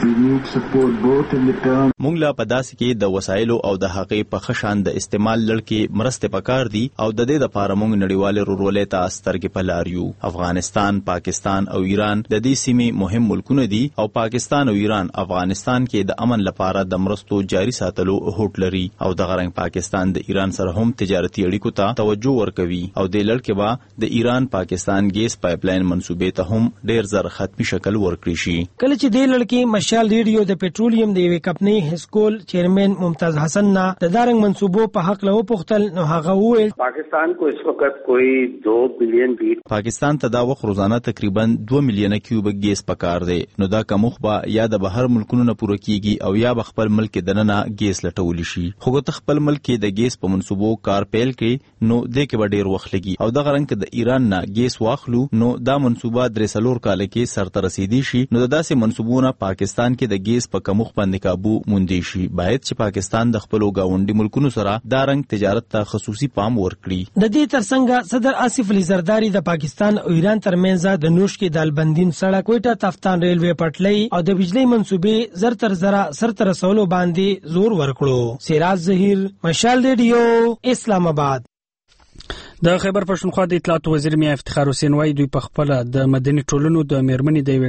مونږ لا په داسې کې د وسایلو او د هغې په خشان د استعمال لړکې مرستې پکار دي او د دې لپاره مونږ نړیوال رورولې ته سترګې په لار یو. افغانستان، پاکستان او ایران د دې سیمې مهم ملکونه دي او پاکستان او ایران افغانستان کې د امن لپاره د مرستو جاري ساتلو هوډ لري او د غرنګ پاکستان د ایران سره هم تجارتي اړیکو ته توجه ورکوي او د لړکې به د ایران پاکستان ګیس پایپ لاین منصوبې ته هم ډیر زر ختمي شکل ورکړي شي. کله چې د لړکې مشال ریډیو د پټرولیم د یوې کمپنۍ هسکول چیرمن ممتاز حسن نه د دارنګ منصوبو په حق له وپوښتل نو هغه وویل پاکستان کو اس وخت کوئی 2 بلین فیٹ پاکستان ته دا وخت روزانه تقریبا 2 میلیونه کیوبک ګیس پکار دی نو دا کومخ به یا د بهر ملکونو نه پوره کیږي او یا خپل ملک دننه ګیس لټول شي. خو ته خپل ملک کې د ګیس په منصوبو کار پیل کې نو د کې به ډیر وخت لګي او د غرنګ د ایران نه ګیس واخلو نو دا منصوبه درې سلور کال کې سرته رسیدي شي نو داسې منصوبونه پاکستان کې د ګیس په کموخ باندې کابو موندي شي. باید چې پاکستان د خپل گاونډي ملکونو سره دا رنګ تجارت ته خصوصي پام ورکړي. د دې ترڅنګ صدر آصف علي زرداری د پاکستان او ایران ترمنځ د نوش کې دالبندین سړک کوټه تفتان ریلوی پټلۍ او د بجلی منصوبې زر تر زر سرته رسولو باندې زور ورکړو. سراج ظهیر، مشال ریډیو، اسلام آباد. د خیبر پښتونخوا د اطلاعات وزیر میا افتخار حسین وایي دوی په خپل د مدني ټولنو د میرمنې د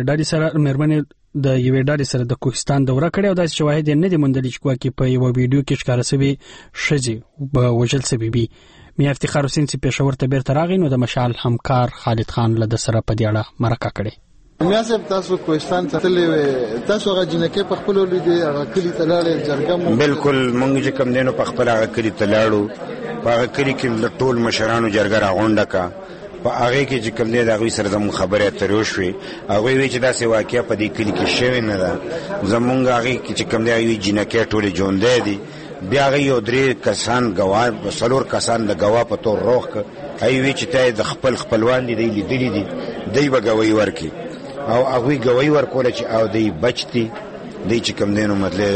یوې ډلې سره د کوهستان دوره کړې او داسې شواهد نه دي موندلي چې کومه په یو ویډیو کې ښکاره شوی ښځې به وژل شوې وي. میا افتخار حسین چې پېښور ته بیرته راغی نو د مشال همکار خالد خان له د سره په دې اړه مرکه کړې. میا صاحب تاسو کوهستان ته تللې تاسو هغه جنکه په خپل لیدې هغه کلی ته لاړې جرګه بالکل مونږ چې کوم دینو په خپل هغه کلی ته لاړو په هغه کلی کې د ټول مشرانو جرګه راغونډه کا په هغه کې چې کوم دی د هغوی سره زموږ خبرې اترې وشوې هغوی وایي چې داسې واقعه په دې کلي کې شوې نه ده. زموږ هغې کې چې کوم دی هغوی جنکۍ ټولې ژوندی دي بیا هغوی یو 3 کسان ګواه 4 کسان د ګواه په طور روغ کړ هغوی وایي چې ته د خپل خپلوان دي دی لیدلي دي دی به ګواهي ورکړي او هغوی ګواهي ورکوله چې او دی بچ دي دی چې کوم دی نو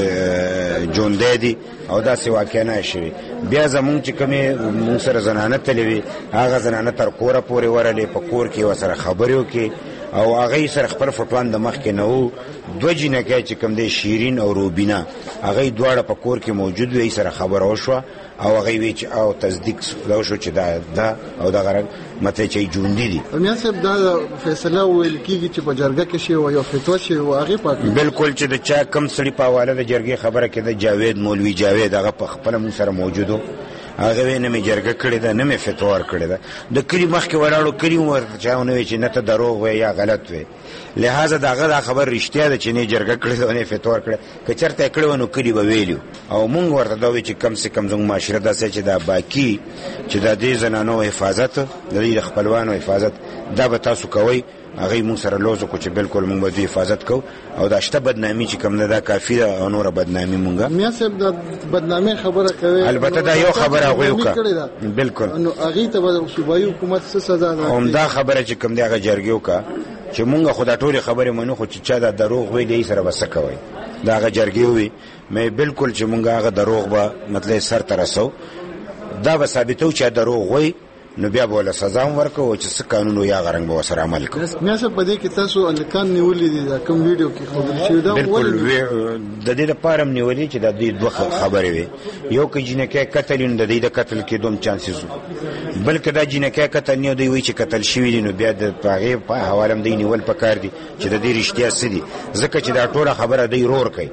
مطلب ژوندی دي او داسې واقعه نه شوې. بیا زمونږ چې کومې مونږ سره زنانه تللې وي هغه زنانه تر کوره پورې ورغلې په کور کې ورسره خبرې وکړې او هغې سره خپل فټوان د مخکې نه وو 2 جینکۍ چې کوم دی شیرین او روبینا هغې دواړه په کور کې موجود وي سره خبره وشوه او هغې وی چې او تصدیق دا وشو چې دا او دغه رنګ مطلب چې ژوندي دي. میا صاحب دا فیصله ویل کېږي چې په جرګه کې شوې یو فتوا شوې وه هغې پاکه بالکل چې د چا کم سړي په حواله د جرګې خبره کېده جاوید مولوي جاوید هغه په خپله مونږ سره موجود و هغه وی نه مې جرګه کړې ده نه مې فتوا ورکړې ده د کلي مخکې ولاړو کلي مو ورته چا ونه وی چې نه ته دروغ وی یا غلط وی لہذا د هغه دا خبر رښتیا ده چې نه جرګه کړې ده نه فتوا ورکړې که چېرته یې کړې وه نو کلي به ویلي او مونږ ورته دا وی چې کم سے کم زموږ معاشره داسې چې دا باقي چې د دې زنانو حفاظت د دې د خپلوانو حفاظت دا به تاسو کوئ هغې مونږ سره لوز وکړو چې بالکل مونږ به دوی حفاظت کوو او دا شته بدنامي چې کوم ده دا کافي ده او نوره بدنامي مونږه میا صاحب د بدنامۍ خبره کوي البته دا یو خبره هغوی وکړه بالکل نو هغې ته به صوبایي حکومت څه سزا ده همدا خبره چې کوم دی هغه جرګې وکړه چې مونږ خو دا ټولې خبرې منو خو چې چا دا دروغ وی دی سره به څه کوئ دا هغه جرګې ووي مې بالکل چې مونږ هغه دروغ به مطلب سر ته رسو دا به ثابتو چې دروغ وی نو بیا به ولا سزا هم ورکو چې څه قانون یا غرنګ به ورسره عمل کوو. میا صاحب په دې کې تاسو الکان نیولې دي دا کوم ویډیو کې خبرې شوې ده بالکل د دې لپاره هم نیولې چې د دې دوه خبرې وي یو کې جنکۍ قتل نو د دې د قتل کېدو هم چانسز بلکې دا جنکۍ قتل نه دی وی چې قتل شوی دي نو بیا د هغې په حواله هم دی نیول پکار دي چې د دې رښتیا څه دي ځکه چې دا ټوله خبره دی رور کوي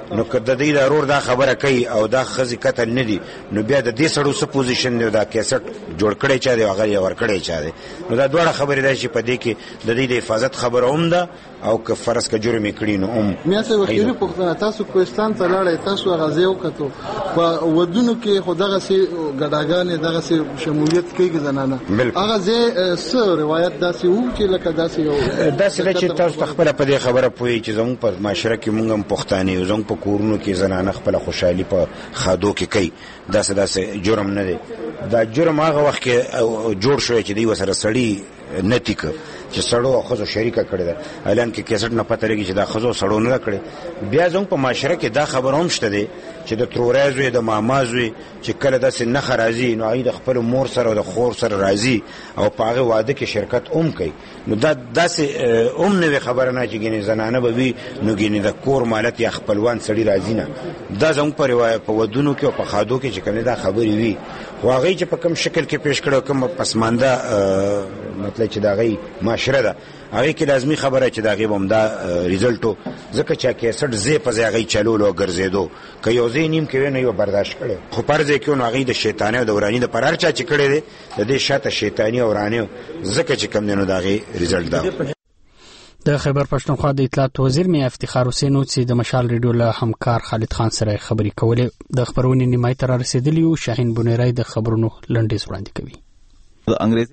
نو که د دې د ورور دا خبره کوي او دا ښځې قتل نه دي نو بیا د دې سړو څه پوزیشن دی دا کیسټ جوړ کړی چا دی هغه یې ورکړی چا دی نو دا دواړه خبرې دا چې په دې کې د دې د حفاظت خبره هم ده او که فرض که جرم یې کړي نو هم میا څه وخیری پوښتنه تاسو کوهستان ته لاړئ تاسو غزې وکړو په ودونو کې خدغه سي ګډاګانې دغه سي شمولیت کوي زنانه هغه زه څه روایت داسې وو چې لکه داسې یو داسې چې تاسو خپل په دې خبره پوي چې زموږ په معاشره کې موږ هم پښتانه یو زموږ په کورونو کې زنانه خپل خوشحالي په خادو کې کوي داسې جرم نه دی دا جرم هغه وخت کې جوړ شوی چې دی وسره سړی نتی که چې سړو او ښځو شریکه کړې ده اعلان کې کیسټ نه پته لګي چې دا ښځو سړو نه کړې بیا زموږ په معاشره کې دا خبر هم شته دی چې د ترورای زوی د ماما زوی چې کله داسې نښه راځي نو هغوی د خپل مور سره او د خور سره راځي او په هغې واده کې شرکت هم کوي نو دا داسې هم نوې خبره نه چې ګینې زنانه به وي نو ګینې د کور مالت یا خپلوان سړي راځي نه دا زموږ په ودونو کې او په خادو کې چې کومې دا خبرې وي خو هغوی چې په کوم شکل کې پیش کړی کوم پسمانده مطلب چې د هغوی معاشره ده هغې کې لازمي خبره چې د هغې به همدا ریزلټ و ځکه چې کیسټ ځای په ځای هغوی چلولو او ګرځېدو که یو ځای نیم کې وی نو یو برداشت کړی خو پر ځای کې نو هغوی د شیطانۍ او د وراني د پر هر چا چې کړی دی د دې شاته شیطاني او وراني ځکه چې کوم دی نو د هغې ریزلټ دا د خیبر پښتونخوا د اطلاعات وزیر میا افتخار حسین چې د مشال ریډیو له همکار خالد خان سره خبرې کولې د خبرونې نیمای ته رسیدلی او شاهین بنیرای د خبرونو لنډیز وړاندې کوي د انګریزي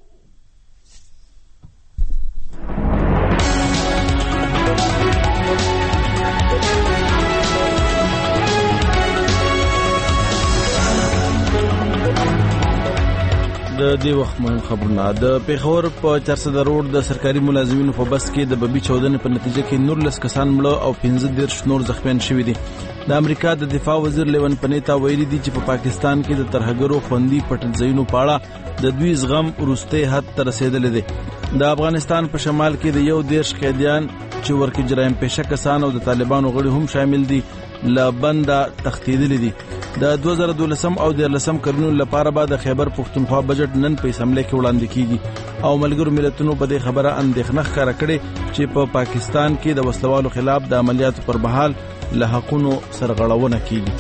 د دې وخت مهم خبرونه د پیښور په 400 روډ د سرکاري ملازمینو په بس کې د ببي چودنې په نتیجه کې 19 کسان مړه او 15 نور زخمیان شوي دي د امریکا د دفاع وزیر لیون پنیتا ویلي دي چې په پاکستان کې د ترهګرو خوندي پټنځایونو په اړه د دوی زغم وروسته حد ته رسیدلی دی د افغانستان په شمال کې د یو دیرش قیدیان چې ورکه جرایم پیشه کسان او د طالبانو غړي هم شامل دي له بنده تښتېدلي دي د 2012 او 2013 کلونو لپاره به د خیبر پښتونخوا بجټ نن په اسمبلی کې وړاندې کیږي او ملګرو ملتونو په دې خبره اندېښنه ښکاره کړې چې په پاکستان کې د وسلوالو خلاف د عملیاتو پر مهال له حقونو سرغړونه کیږي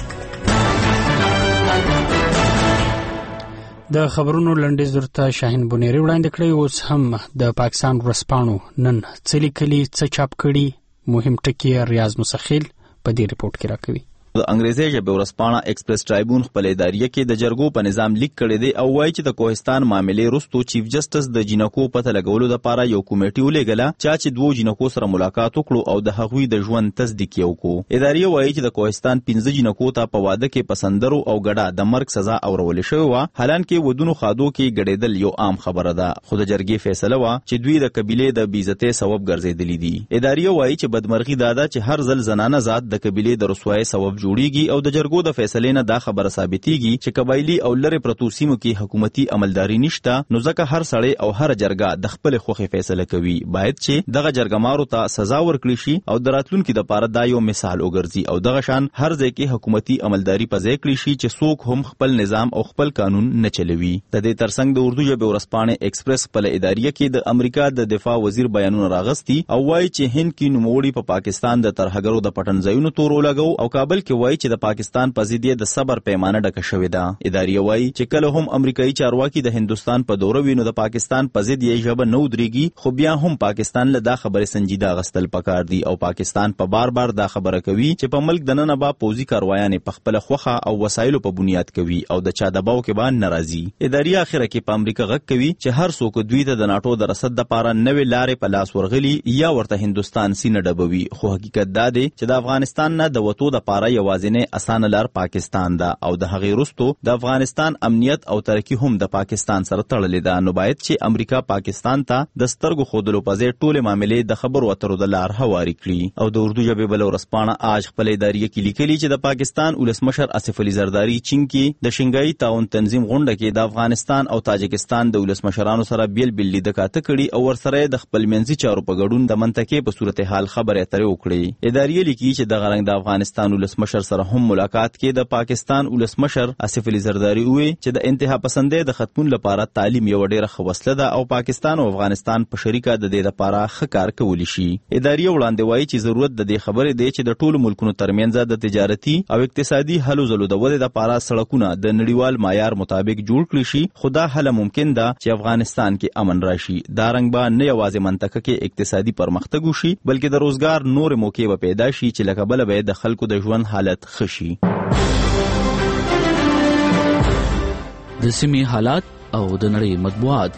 د خبرونو لنډیز درته شاهین بنیری وړاندې کړی اوس هم د پاکستان ورځپاڼو نن څه لیکلي څه چاپ کړي مهم ټکي ریاض مسخیل په دې ریپورت کې راکوي د انګریزي ژبې ورځپاڼه ایکسپریس ټرایبون خپل اداریه کې د جرګو په نظام لیک کړی دی او وایي چې د کوهستان معاملې وروسته چیف جسټس د جینکو پته لګولو لپاره یو کمیټه ولېږله چې دوه جینکو سره ملاقات وکړو او د هغوی د ژوند تصدیق یې وکړو اداریه وایي چې د کوهستان 15 جینکو ته په واده کې پسندرو او ګډه د مرګ سزا اورول شوې وه حالانکه ودونو خادو کې ګډېدل یو عام خبره ده خو د جرګې فیصله وه چې دوی د قبیلې د بیزتۍ سبب ګرځېدلي دي اداریه وایي چې بدمرغي دا ده چې هر ځل زنانه ذات د قبیلې د رسوایۍ سبب جوړیږي او د جرګو د فیصلې نه دا خبره ثابتېږي چې قبایلي او لرې پرتو سیمو کې حکومتي عملداري نشته نو ځکه هر سړی او هر جرګه د خپل خوښې فیصله کوي باید چې دغه جرګمارو ته سزا ورکړي شي او د راتلونکي لپاره دا یو مثال وګرځي او دغه شان هر ځای کې حکومتي عملداري په ځای کړي شي چې څوک هم خپل نظام او خپل قانون نه چلوي د دې ترڅنګ د اردو ژبې ورځپاڼې ایکسپریس خپل اداریه کې د امریکا د دفاع وزیر بیانونه راغستي او وایي چې هند کې نوموړي په پاکستان د ترهګرو د پټنځایونو تور ولګو او کابل کې وایي چې د پاکستان په ضد د صبر پیمانه ډکه شوې ده اداریه وایي چې کله هم امریکایي چارواکي د هندستان په دوره وینو د پاکستان په ضد یې ژبه نه ودرېږي خو بیا هم پاکستان له دا خبرې سنجیده اخیستل پکار دي او پاکستان په بار بار دا خبره کوي چې په ملک دننه به پوځي کاروایانې په خپله خوښه او وسایلو په بنیاد کوي او د چا دباو کې به نه راځي اداریه اخره کې په امریکا غږ کوي چې هر څوک دوی ته د ناټو د رسد دپاره نوې لارې په لاس ورغلي یا ورته هندوستان سینه ډبوي خو حقیقت دا دی چې د افغانستان نه د وتو دپاره یوازینۍ اسانه لار پاکستان ده او د هغې وروسته د افغانستان امنیت او ترقي هم د پاکستان سره تړلې ده نو باید چې امریکا پاکستان ته د سترګو ښودلو په ځای ټولې معاملې د خبرو اترو د لار هواري کړي او د اردو ژبې بله ورځپاڼه آج خپل اداریه کې لیکلي چې د پاکستان ولسمشر آصف علي زرداري چین کې د شنګایي تعاون تنظیم غونډه کې د افغانستان او تاجکستان د ولسمشرانو سره بیل بیل لیده کاته کړي او ورسره د خپل منځي چارو په ګډون د منطقې په صورتحال خبرې اترې وکړي اداریه لیکي چې دغه رنګ د افغانستان ولسمشر ولسمشر سره هم ملاقات کې د پاکستان ولسمشر آصف علي زرداری وی چې د انتها پسندۍ د ختمون لپاره تعلیم یو ډېره ښه وسیله ده او پاکستان او افغانستان په شریکه د دې لپاره ښه کار کولی شي. ادارې وړاندې وایي چې ضرورت د دې خبرې دی چې د ټولو ملکونو ترمنځ د تجارتي او اقتصادي هلو ځلو د ودې لپاره سړکونه د نړیوال معیار مطابق جوړ کړي شي، خو دا هله ممکن ده چې افغانستان کې امن راشي. دا رنګ به نه یوازې منطقه کې اقتصادي پرمختګ وشي بلکې د روزګار نور موقع به پیدا شي چې لکه بله به د خلکو د ژوند حالت ښه شي. د سیمې حالات او د نړۍ مطبوعات.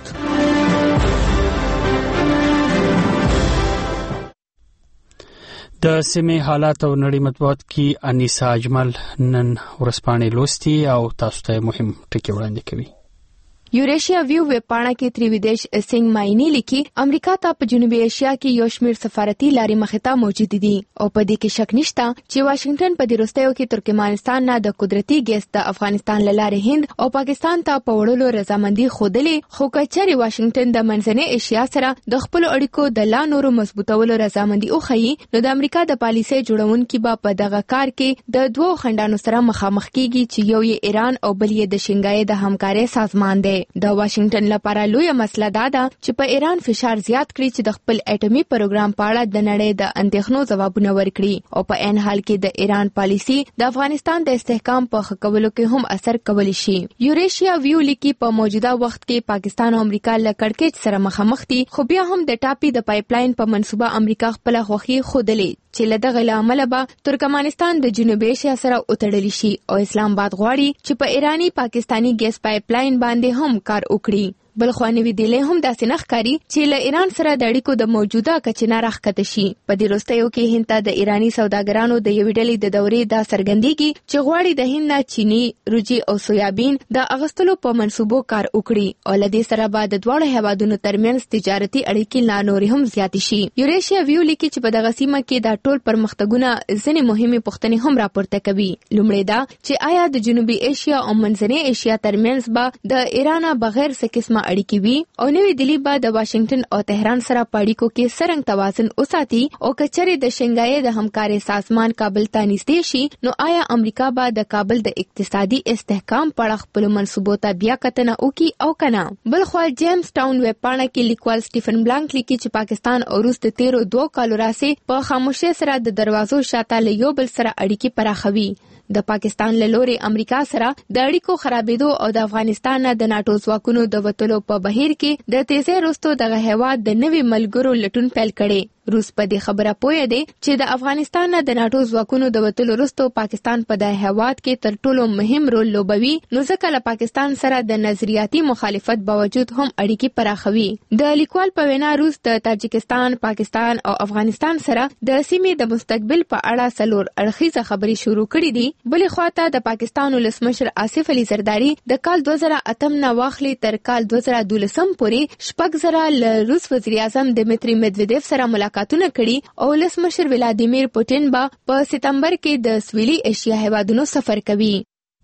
د سیمې حالات او نړۍ مطبوعات کې انیسا اجمل نن ورځپاڼې لوستي او تاسو ته مهم ټکي وړاندې کوي. یوریشیا ویو ویب پاڼه کې تریویدیش سنگ ماینی لیکي امریکا ته په جنوبي ایشیا کې یو شمېر سفارتي لارې مخې ته موجود دي او په دې کې شک نشته چې واشنگټن په دې وروستیو کې ترکمنستان نه د قدرتي ګیس د افغانستان له لارې هند او پاکستان ته په وړلو رضامندي ښودلې، خو کچري واشنگټن د منځنۍ ایشیا سره د خپل اړیکو د لا نورو مضبوطولو رضامندي وښيي نو د امریکا د پالیسۍ جوړونکي به په دغه کار کې د دوو خنډانو سره مخامخ کیږي چې یو یې ایران او بل یې د شنګای د همکارۍ سازمان دی. د واشنگټن لپاره لویه مسله دا ده چې په ایران فشار زیات کړي چې د خپل اټومي پروګرام په اړه د نړۍ د اندېښنو ځوابونه ورکړي او په عین حال کې د ایران پالیسي د افغانستان د استحکام په ښه کولو کې هم اثر کولی شي. یوریشیا ویو لیکي په موجوده وخت کې پاکستان او امریکا له کړکېچ سره مخامخ دي، خو بیا هم د ټاپي د پایپ لاین په منصوبه امریکا خپل خوښي ښودلې چې له دغه لامل به ترکمنستان د جنوبي ایشیا سره وتړل شي او اسلام آباد غواړي چې په ایرانی پاکستانی ګیس پایپ لاین باندې هم کار وکړي. بل خو نوې دلی هم داسې نه ښکاري چې له ایران سره د اړیکو د موجوده کچې نه راښکته شي. په دې وروستیو کې هند ته د ایرانی سوداګرانو د یوې ډلې د دورې دا څرګندېږي چې غواړي د هند نه چینی، روجي او سویابین د اغوستلو په منصوبو کار وکړي او له دې سره به د دواړو هیوادونو ترمنځ تجارتي اړیکې لا نورې هم زیاتې شي. یوریشیا ویو لیکي چې په دغه سیمه کې دا ټول پرمختګونه ځینې مهمې پوښتنې هم راپورته کوي. لومړی دا چې آیا د جنوبي ایشیا او منځنۍ ایشیا ترمنځ به د ایران بغیر څه قسمه اړیکې وي او نوې دلی به د واشنگټن او تهران سره په اړیکو کې څرنګه توازن وساتي او کچري د شنګای د همکارۍ سازمان کابل ته نږدې شي نو آیا امریکا به د کابل د اقتصادي استحکام په اړه خپل منصوبو ته بیا کتنه وکړي او کنه. بل خو جیمز ټاون ویب پاڼه کې لیکوال سټیفن بلانک لیکي چې پاکستان او روس د 13 کالو راځي په خاموشۍ سره د دروازو شاته له یو بل سره اړیکې پراخوي. د پاکستان له لوري امریکا سره د اړیکو خرابېدو او د افغانستان نه د ناتو ځواکونو د وټلو په بهیر کې د تیزه وروسته دغه هیواد د نوي ملګرو لټون پیل کړي. روس په دې خبره پوهه دی چې د افغانستان نه د ناتو ځواکونو د وټلو وروسته پاکستان په د هیواد کې تر ټولو مهم رول لوبوي، نو ځکه له پاکستان سره د نظریاتي مخالفت باوجود هم اړیکې پراخوي. د لیکوال په وینا روس د تاجکستان، پاکستان او افغانستان سره د سیمې د مستقبل په اړه څلور اړخیزه خبرې شروع کړې دي. بلې خواته د پاکستان ولسمشر آصف علي زرداری د کال 2008 نه واخلي تر کال 2012 پورې 6,000 له روس وزیر اعظم دمیتری مدویدیف سره ملاقاتونه کړي او ولسمشر ولادیمیر پوتین به په سپتمبر کې د سویلي ایشیا هیوادونو سفر کوي.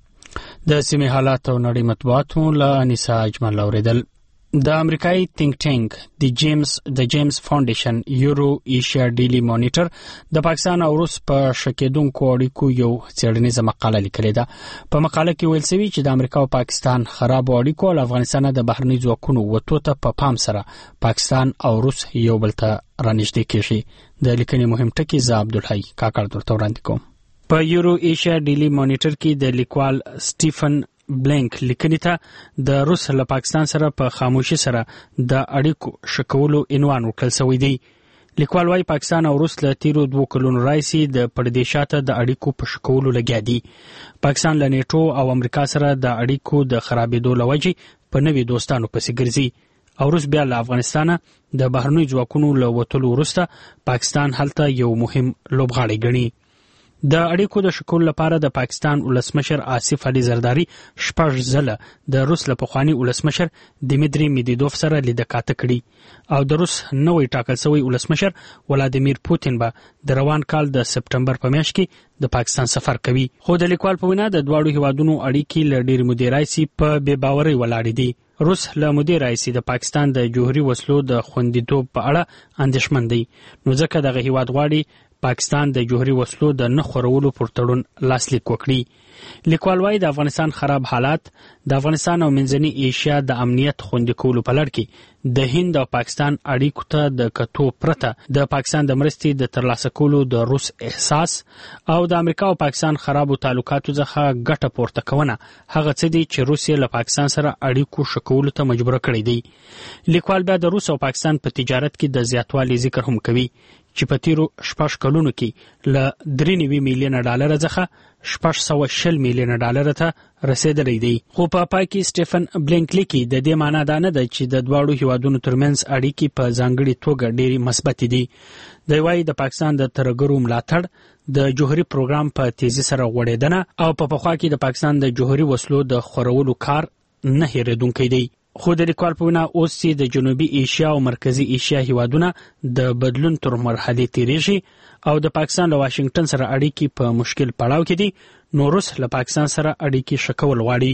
د سیمې حالات او نړۍ مطبوعاتو له انیسا اجمل اوریدل. د امریکایي تینک ټانک د جیمز فاونډیشن یورو ایشیا ډیلی مانیټر د پاکستان او روس په شکیدونکو اړیکو یو څېړنیزه مقاله لیکلې ده. په مقاله کې ویل شوی چې د امریکا او پاکستان خراب اړیکو او افغانستان د بهرني ځواکونو وټو ته په پام سره پاکستان او روس یو بل ته رانږدې کیږي. د لیکنې مهم ټکی ز عبدالحی کاکړ درته وړاندې کوم. په یورو ایشیا ډیلی مانیټر کې د لیکوال سټیفن بلانک لیکنې ته د روس له پاکستان سره په خاموشي سره د اړیکو شکولو عنوان ورکړل شوی دی. لیکوال وايي پاکستان او روس له 2 کلونو راځي د پردیشاته د اړیکو په شکولو لګیا دي. پاکستان له نیټو او امریکا سره د اړیکو د خرابېدو لوجې په نوي دوستانو پسې ګرځي او روس بیا له افغانستان د بهرني ځواکونو له وټلو وروسته پاکستان هلته یو مهم لوبغاړی ګڼي. د اړیکو د شکول لپاره د پاکستان ولسمشر آصف علي زرداری 6 ځله د روس له پخواني ولسمشر دمیتری مدویدیف سره لیدکاته کړي او د روس نوې ټاکل شوی ولسمشر ولادیمیر پوتین به د روان کال د سپټمبر په میاشت کې د پاکستان سفر کوي. خو د لیکوال په وینا د دواړو هیوادونو اړیکې له ډېر مودې راځي په بې باورۍ ولاړې دي. روس له مودې راځي د پاکستان د جوهري وسلو د خوندیتوب په اړه اندېښمن دی، نو ځکه دغه هیواد غواړي پاکستان د جوهري وسلو د نه خورولو پر تړون لاسلیک وکړي. لیکوال وايي د افغانستان خراب حالات د افغانستان او منځنۍ ایشیا د امنیت خوندي کولو په لړ کې د هند او پاکستان اړیکو ته د کتو پرته د پاکستان د مرستې د ترلاسه کولو د روس احساس او د امریکا او پاکستان خرابو تعلقاتو څخه ګټه پورته کونه هغه څه دي چې روسیه له پاکستان سره اړیکو شکولو ته مجبور کړی دی. لیکوال بیا د روس او پاکستان په تجارت کې د زیاتوالي ذکر هم کوي چې په تیرو 6 کلونو کې له $3.9 میلیونه څخه $620 میلیونه ته رسیدلی دی. خو په پای کې سټیفن بلینک لیکي د دې معنی دا نه ده چې د دواړو هیوادونو ترمنځ اړیکې په ځانګړي توګه ډېری مثبت دي. دی وايي د پاکستان د ترهګرو ملاتړ د جوهري پروګرام په تیزی سره غوړېدنه او په پخوا کې د پاکستان د جوهري وسلو د خورولو کار نه هېرېدونکی دی. خو د لیکوال په وینا اوس چې د جنوبي ایشیا او مرکزی ایشیا هیوادونه د بدلون تر مرحلې تیریږي او د پاکستان له واشنگټن سره اړیکې په مشکل پړاو کې دي، نو روس له پاکستان سره اړیکې شکول غواړي.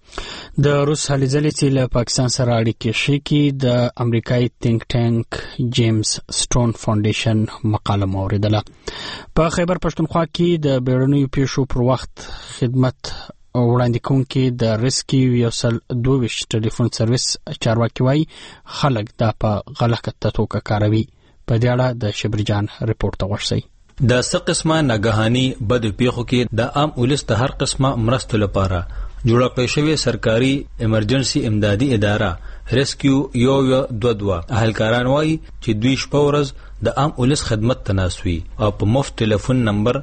د روس هلې ځلې چې له پاکستان سره اړیکې شي د امریکایي تینک ټانک جیمز سټون فاونډیشن مقاله موریدله. په خیبر پښتونخوا کې د بیړنیو پیښو پر وخت خدمت وړاندې کوونکي د ریسکیو 122 ټلیفون سرویس چارواکي وايي خلک دا په غلطه توګه کاروي. په دې اړه د شبرجان ریپورت ته ورشي. د څه قسمه ناګهاني بد پیښو کې د عام ولس د هر قسمه مرستو لپاره جوړه کړې شوې سرکاري ایمرجنسي امدادي اداره ریسکیو 122 اهلکاران وايي چې دوی شپه ورځ د عام ولس خدمت تناسوي او په مفت ټلیفون نمبر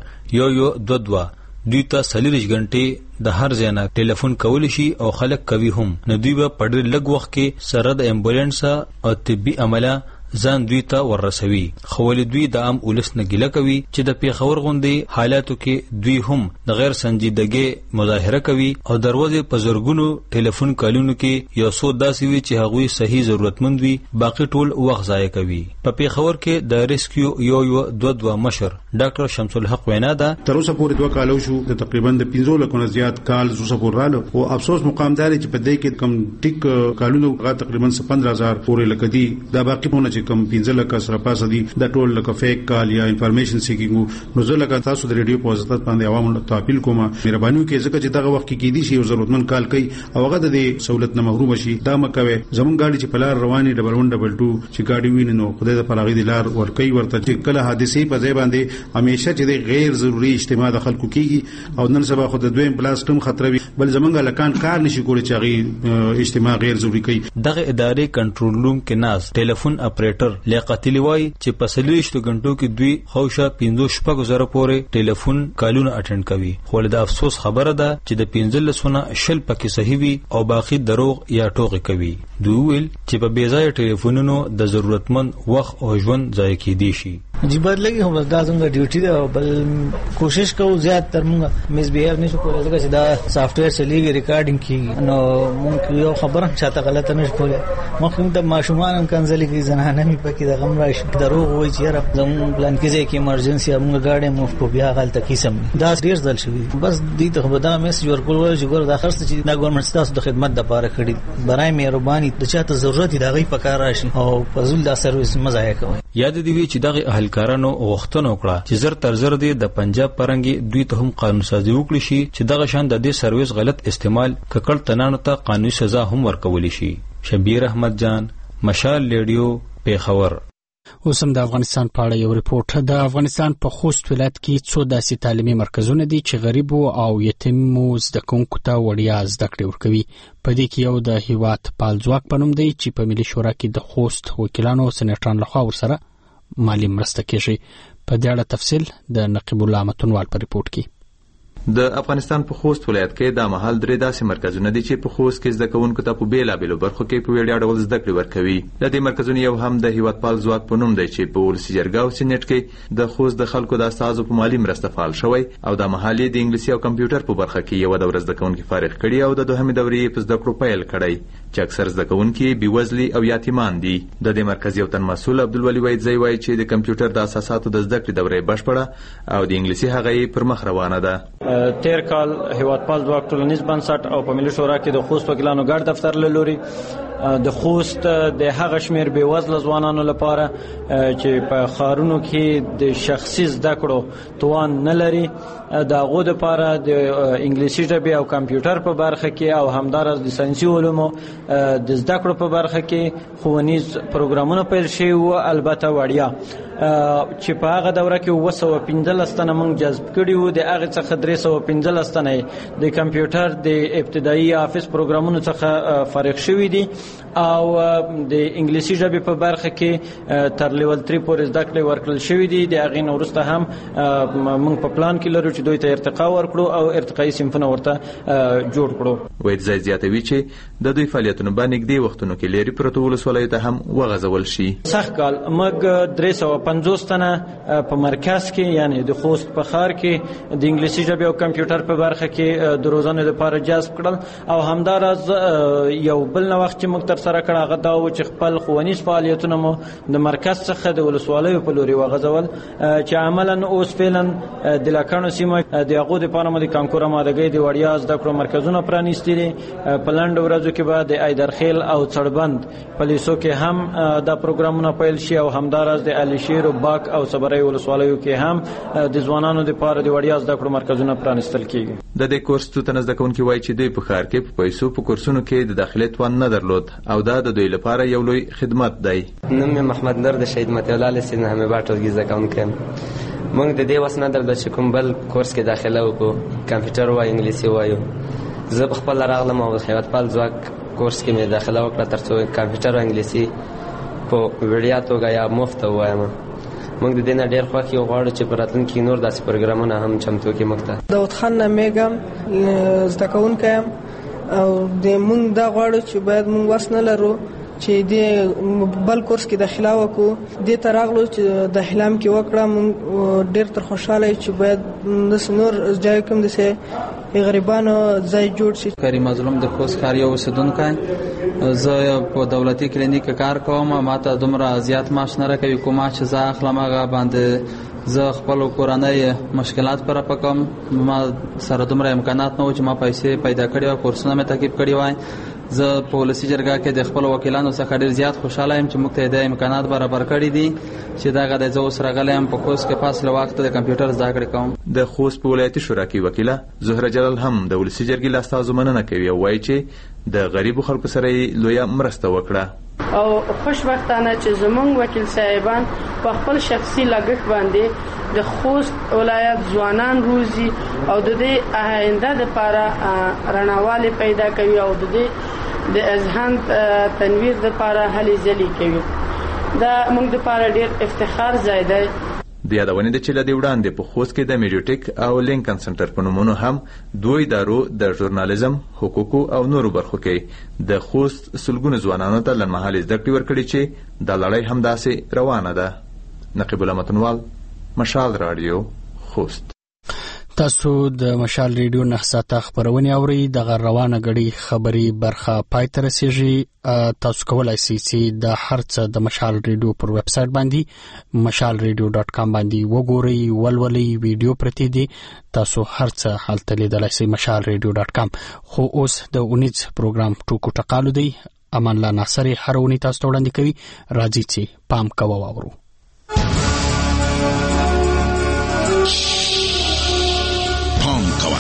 122 دوی ته 40 غنټې د هر ځای نه ټلیفون کولی شي او خلک کوي هم. نو دوی به په ډېر لږ وخت کې سره د امبولانس او طبي عمله ځان دوی ته ورسوي. خو ولې دوی د عام ولس نه ګیله کوي چې د پیښور غوندې حالاتو کې دوی هم د غیر سنجیدګۍ مظاهره کوي او دروازې په زرګونو ټلیفون کالونو کې یو څو داسې وي چې هغوی صحیح ضرورتمند وي، باقي ټول وخت ضایع کوي. په پیښور کې د ریسکیو 122 مشر ډاکټر شمس الحق وینا ده تر اوسه پورې 2 کال شو د تقریبا 15 لکه نه زیات کال زو سپور رالو او افسوس مقام داري چې په دې کې کم ټیک کالونو غا تقریبا 15000 پورې لکه دي دا باقي پونه کم 15 لکه سره پاسه دي د ټول لکه فیک کال یا انفارمیشن سیکینګ. نو زه لکه تاسو د ریډیو په واسطه باندې عوامو ته اپیل کوم مهرباني وکړئ ځکه چې دغه وخت کې کېدی شي یو ضرورتمند کال کوي او هغه د سہولت نه محروم شي. دا مکوي زمون गाड़ी چې په لار رواني 1122 چې गाड़ी ویني نو خدای د پراغي د لار ورکوي ورته چې کله حادثه په ځای باندې همیشه چې د غیر ضروري اجتماع د خلکو کیږي او نن سبا خو د دویم پلاس کم خطر وي بل زمونږ لکان کار نشي کولی چې هغه اجتماع غیر ضروري کوي. دغه ادارې کنټرول روم کې ناز ټلیفون اپریټر لیاقت وایي چې په 40 غنټو کې دوی خوشا 15,000 پورې ټلیفون کالونه اټینډ کوي. خو د افسوس خبره ده چې د 15 شل پکې صحیح وي او باقي دروغ یا ټوغې کوي. دوی ویل چې په بیځای ټلیفونونو د ضرورتمند وخت او ژوند ضایع کیدی شي. جبر لګي هم دا څنګه ډیوټي ده بل کوشش کوو زیات تر موږ مس بیهیو نشو کولای ځکه چې دا سافټویر چلیږي ریکارډینګ کیږي نو موږ یو خبره چاته غلطه نشو کولای. مخکې د ماشومان کنځلې کې زنانه می پکې د غم راشي دروغ وایي چې زموږ پلان کې چې ایمرجنسي موږ گاډي موږ کو بیا غلطه کیسم دا ډیر ځل شوی بس دې ته خدای میسج ورکول چې ګور د اخر چې دا ګورنمنت تاسو د خدمت لپاره کړی برای مهرباني د چاته ضرورت دی غي پکار راشي او فضل دا سرویس مزایه کوي. یاد دی وی چې دغه اهلکارانو غوښتنه وکړه چې زر تر زر دی د پنجاب پرنګي دوی ته هم قانون سازي وکړي شي چې دغه شان د دې سرویس غلط استعمال ککړ تنانو ته قانوني سزا هم ورکول شي. شبیر احمد جان، مشال ریډیو، پیښور. اوس هم د افغانستان په اړه یو ریپورت. د افغانستان په خوست ولایت کې څو داسې تعلیمي مرکزونه دي چې غریبو او یتیمو زده کوونکو ته وړیا زده کړې ورکوي. په دې کې یو د هیواد پال ځواک په نوم دی چې په ملي شورا کې د خوست وکیلانو او سېنیټرانو لخوا ورسره مالی مرسته کیږي. په دې اړه تفصیل د نقیب الله متنوال په ریپورت کې. د افغانستان په خوست ولایت کې د مهال درې داسې مرکزونه دي چې په خوست کې زده کوونکو ته په بیلابېلو برخو کې په وړیا ډول زده کړې ورکوي. د دې مرکزونو یو هم د هیواد پال ځواک په نوم دی چې په ولسي جرګه او سینټ کې د خوست د خلکو د استازو په مالی مرسته فعال شوی او د محلي د انګلیسي او کمپیوټر په برخه کې یو دوره زده کوونکي فارغ کړي او د دوهمې دورې په زده کړو پیل کړی چې اکثر زده کوونکي بیوزلي او یتیمان دي. د دې مرکز یو تن مسؤل عبدالولي وایدزی وایي چې د کمپیوټر د اساساتو د زده کړې دورې بشپړه او د انګلیسي هغه پر مخ روانه ده. تیر کال هیواد پال ځواک ټولنیز بنسټ او په ملي شورا کې د خوست وکیلانو ګډ دفتر له لوري د خوست د هغه شمیر بې وزله ځوانانو لپاره چې په ښارونو کې د شخصي زده کړو توان نه لري د هغو دپاره د انګلیسي ژبې او کمپیوټر په برخه کې او همداراز د ساینسي علومو د زده کړو په برخه کې ښوونیز پروګرامونه پیل شوي وو. البته وړیا چې په هغه دوره کې 215 تنه موږ جذب کړي وو، د هغې څخه 315 تنه د کمپیوټر د ابتدایي افیس پروګرامونو څخه فارغ شوي دي او د انګلیسي ژبې په برخه کې تر لیول 3 پورې زده کړې ورکړل شوي دي. د هغې نه وروسته هم موږ په پلان کې لرو چې دوی ته ارتقا ورکړو او ارتقایي صنفونه ورته جوړ کړو. وایدزی زیاتوي چې د دوی فعالیتونو به نږدې وختونو کې لرې پرتو ولسوالیو ته هم وغځول شي. سخت کال موږ 350 تنه په مرکز کې یعنی د خوست په ښار کې د انګلیسي ژبې او کمپیوټر په برخه کې د روزنې لپاره جذب کړل او همداراز یو بل نوښت چې موږ ترسره کړ هغه دا و چې خپل ښوونیز فعالیتونه مو د مرکز څخه د ولسوالیو په لوري وغځول چې عملا اوس فعلا د لاکانو سیمه د هغو دپاره مو د کانکور آمادګۍ د وړیا زده کړو مرکزونه پرانیستي دي. په لنډو ورځو کې به د ایدرخیل او څړبند په لیسو کې هم دا پروګرامونه پیل شي او همداراز د علیشیر او باک او صبرۍ ولسوالیو کې هم د ځوانانو دپاره د وړیا زده کړو مرکزونه پرانیستل کیږي. د دې کورس څو تنه زده کوونکي وایي چې دوی په ښار کې په پیسو په کورسونو کې د داخلي توان نه درلود او دا د دوی لپاره یو لوی خدمت دی. نوم مې محمد نور د شهید مطیع الله لیسې نه همې باټولګي زده کوونکی یم. موږ د دې وس نه درلود چې کوم بل کورس کې داخله وکړو، کمپیوټر وایو انګلیسي وایو. زه په خپله راغلم او د هیوادپال ځواک کورس کې مې داخله وکړه تر څو کمپیوټر او انګلیسي په وړیا توګه یا مفت ووایم. موږ د دې نه ډېر خوښ یو غواړو چې په راتلونکي کې نور داسې پروګرامونه هم چمتو کړي موږ ته. داود خان نامیږ یم، زده کوونکی یم او موږ دا غواړو چې باید موږ وس نه لرو چې د بل کورس کې داخله وکړو. دې ته راغلو چې داخله هم کې وکړه. موږ ډېر تر خوشحاله یو چې باید داسې نور ځای کوم داسې غریبانو ځای جوړ شي. کریم مظلوم د خوست ښار یو اوسېدونکی، زه په دولتي کلینیک کار کوم. ما ته دومره زیات معاش نه راکوي، کومه چې زه اخلم هغه باندې زه خپل کورنۍ مشکلات پر پکم. ما سره دومره امکانات نه و چې ما پیسې پیدا کړي او کورسونه مې تعقیب کړي وای. زه په ولسی جرګه کې د خپل وکیلانو څخه ډیر زیات خوشاله یم چې موږ ته د امکانات برابر کړي دي چې داغه د زو سره غلم په خوست کې فاصله وخت د کمپیوټر زده کړې کوم. د خوست په ولایتي شورا کې وکیله زهره جلال هم د ولسی جرګې له استازو مننه کوي او وایي چې د غریبو خلکو سره لوی مرسته وکړه. او خوشبختانه چې زمونږ وکیل صاحبان په خپل شخصي لګښت باندې د خوست ولایت ځوانان روزي او د دې آینده لپاره رڼاوالی پیدا کوي او د دې د اذهان تنویر لپاره هلې ځلې کوي. دا موږ لپاره ډېر افتخار ځای دی. د یادونې ده چې له دې وړاندې په خوست کې د میډیوټیک او لینکن سنټر په نومونو هم دوه ادارو د ژورنالیزم، حقوقو او نورو برخو کې د خوست سلګونو ځوانانو ته لنډمهالې زده کړې ورکړي چې دا لړۍ همداسې روانه ده. نقیب الله متنوال، مشال رادیو، خوست. تاسو د مشال ریډیو نه ساته خبرونه اوري. د روانه غړي خبري برخه پای ته رسیږي. تاسو کولای شئ چې د هر څه د مشال ریډیو پر ویب سټ باندې mashalradio.com باندې وګورئ، ولولئ، ویډیو پرتی دي. تاسو هر څه حالت لیدلای شئ mashalradio.com. خو اوس د اونیز پروګرام ټوکو ټقالو دی. امان الله ناصر هر اونۍ تاسو ته وړاندې کوي. راځي چې پام کوو واورو. پام کوه.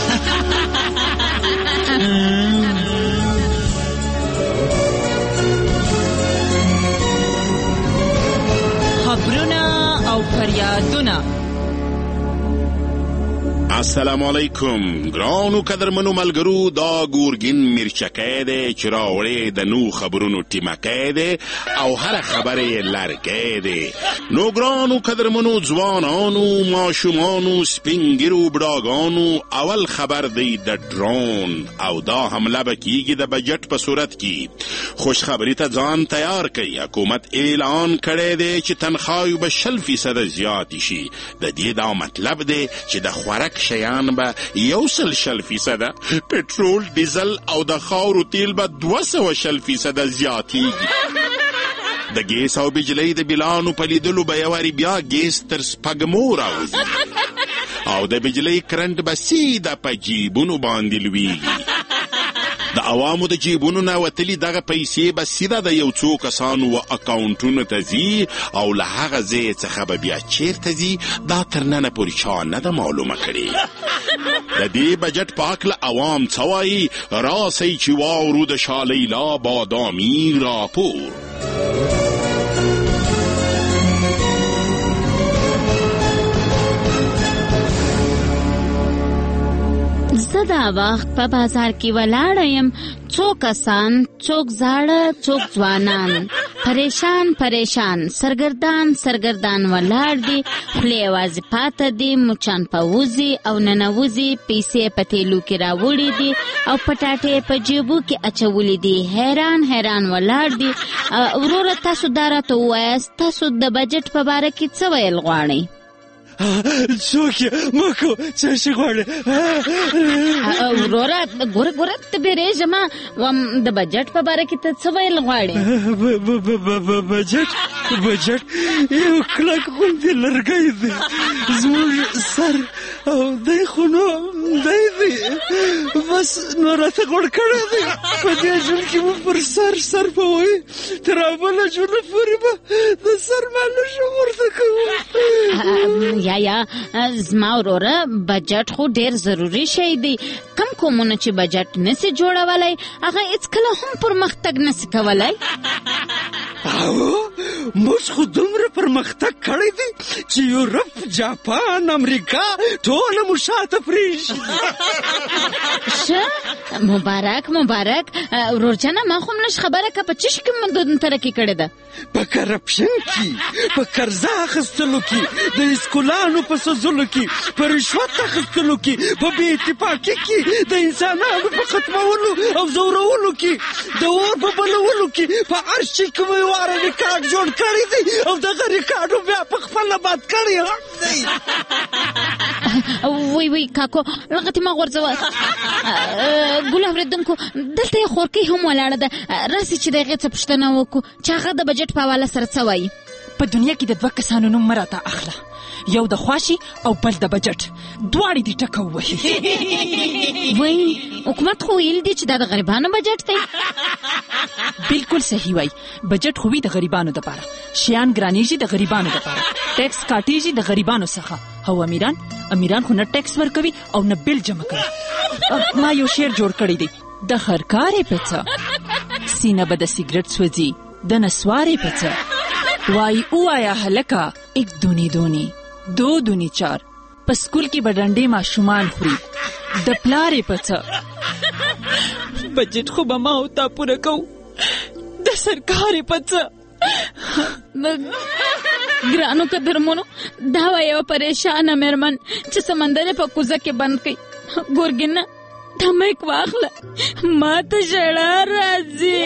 خبرونه او فریادونه. السلام علیکم ګرانو قدرمنو ملګرو. دا ګورګین مرچکې دی چې راوړې د نو خبرونو ټیمکې دی او هر خبرې لرګې دی. نو ګرانو قدرمنو ځوانانو، ماشومانو، سپینګیرو، بډاګانو، اول خبر دی د ډرون او دا حمله به کیږي د بجټ په صورت کې. خوش خبری ته ځان تیار کړئ. حکومت اعلان کړی دی چې تنخواهی به 100% زیاتې شي. د دې دا مطلب دی چې د خوراک شیان به 100% پټرول، ډیزل او د خاورو تیل به 200% زیاتېږي. د ګیس او بجلی د بلانو په لیدلو به یواري بیا ګیس تر سپږمو راوځي او د بجلی کرنټ به سیده په جیبونو باندې لویږي. د عوامو د جیبونو نه وتلي دغه پیسې به سیده د یو څو کسانو و اکاونټونو ته ځي او له هغه ځای څخه به بیا چیرته ځي دا تر ننه پورې چا نه ده معلومه کړې. د دې بجټ په هکله عوام څه وایي؟ راسئ چې واورو د شاه لیلا بادامي راپور. زه دا وخت په بازار کې ولاړه یم، څو کسان، څوک زاړه څوک ځوانان، پریشان سرګردان ولاړ دي، خولې یوازې پاته دي، مچان په وځي او ننوځي، پیسې په تیلو کې راوړي دي او پټاټې په جیبو کې اچولي دي، حیران ولاړ دي. وروره تاسو دا راته ووایاست تاسو د بجټ په باره کې څه ویل غواړئ؟ څوک یې مکو څه شي غواړې؟ وروره ګوره ته بیریږه ما د بجټ په باره کې ته څه ویل غواړې؟ بجټ یو کلک غوندې لرګی دی زموږ سر او دی خو نو دی بس نو راته غوړ کړی دی. په دې ژوند کې مو پر سر په وایي تر اوله ژوند پورې به د سر مالش ورته کوو. یا زما وروره بجټ خو ډیر ضروری شی دی. کم کومونه چې بجټ نسی جوړولای هغه هیڅکله هم پرمختګ نسی کولای. موږ خو دومره پرمختګ کړی دی چې یورپ، جاپان، امریکا ټول مو شاته پرېږدي. ښه مبارک ورورجانه ما خو هم لږ خبره که په څه شي کې مو ترقي کړې ده؟ په کرپشن کې، په قرضه اخیستلو کې، د اسکولانو په سوځولو کې، په رشوت اخیستلو کې، په بې اتفاقي کې، د انسانانو په ختمولو او زورولو کې، د اور په بلولو کې، په هر شي کې مې واره ریکارډ جوړ کړی دی او دغه ریکارډ بیا په خپله باد کړی هم دی. وی کاکو لغتې ما غورځوه. ګل اورېدونکو دلته یې خورکۍ هم ولاړه ده، راسئ چې د هغې څه پوښتنه وکړو چې هغه د بجټ په حواله سره څه وایي. په دنیا کې د دوه کسانو نوم مه راته اخله، یو د خواشي او بل د بجټ، دواړې دې ټکه ووهي. وای حکومت خو ویل دي چې دا د غریبانو بجټ دی. بالکل صحیح وای، بجټ خو وي د غریبانو دپاره، شیان ګرانیږي د غریبانو دپاره، ټیکس کاټیږي د غریبانو څخه، او امیران خو نه ټیکس ورکوي او نه بیل جمع کوي. ما یو شعر جوړ کړی دی: د خرکارې په څه سینه به د سیګرټ سوځي، د نسوارې په څه وای اوایا هلکه ایک دونی دو دونی چار، په سکول کې به ډنډې ماشومان خوري، د پلارې په څه. بجټ خو به ما او تا پوره کوو، د سرکارې په څه. ګرانو قدرمنو دا وای یوه پریشانه مېرمن چې سمندر په کوزه کې بند کړي. ګورګینه دا میک واخله، ما ته ژړا راځي.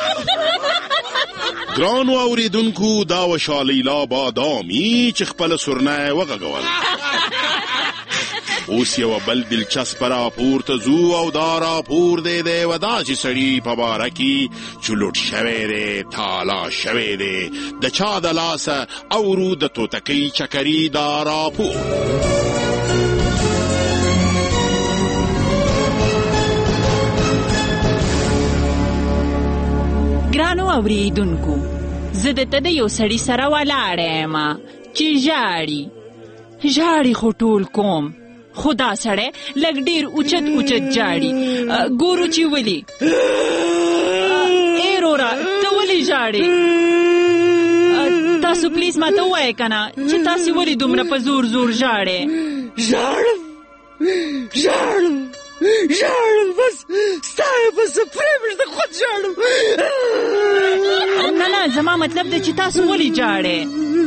ګرانو اوریدونکو دا و شاه لیلا بادامي چې خپله سورنه وغږول. اوس یو بل دلچسپ راپور ته ځو او دا راپور دی د یوه داسې سړي په باره کې چې لوټ شوی دی، تالا شوی دی، د چا د لاسه اورو د توتکۍ چکري دا راپور. ګرانو اوریدونکو زه دته د یو سړي سره ولاړه یم چې ژاړي خو ټول کوم، خو دا سړی لږ ډېر اوچت جاړي. ګورو چې ولې. ای رورا ته ولې ژاړې؟ تاسو پلیز ما ته ووایئ که نه چې تاسې ولې دومره په زور ژاړې؟ ژاړم بس ستا یې بس پرېږده خود ژاړم. نه زما مطلب دی چې تاسو ولې ژاړې؟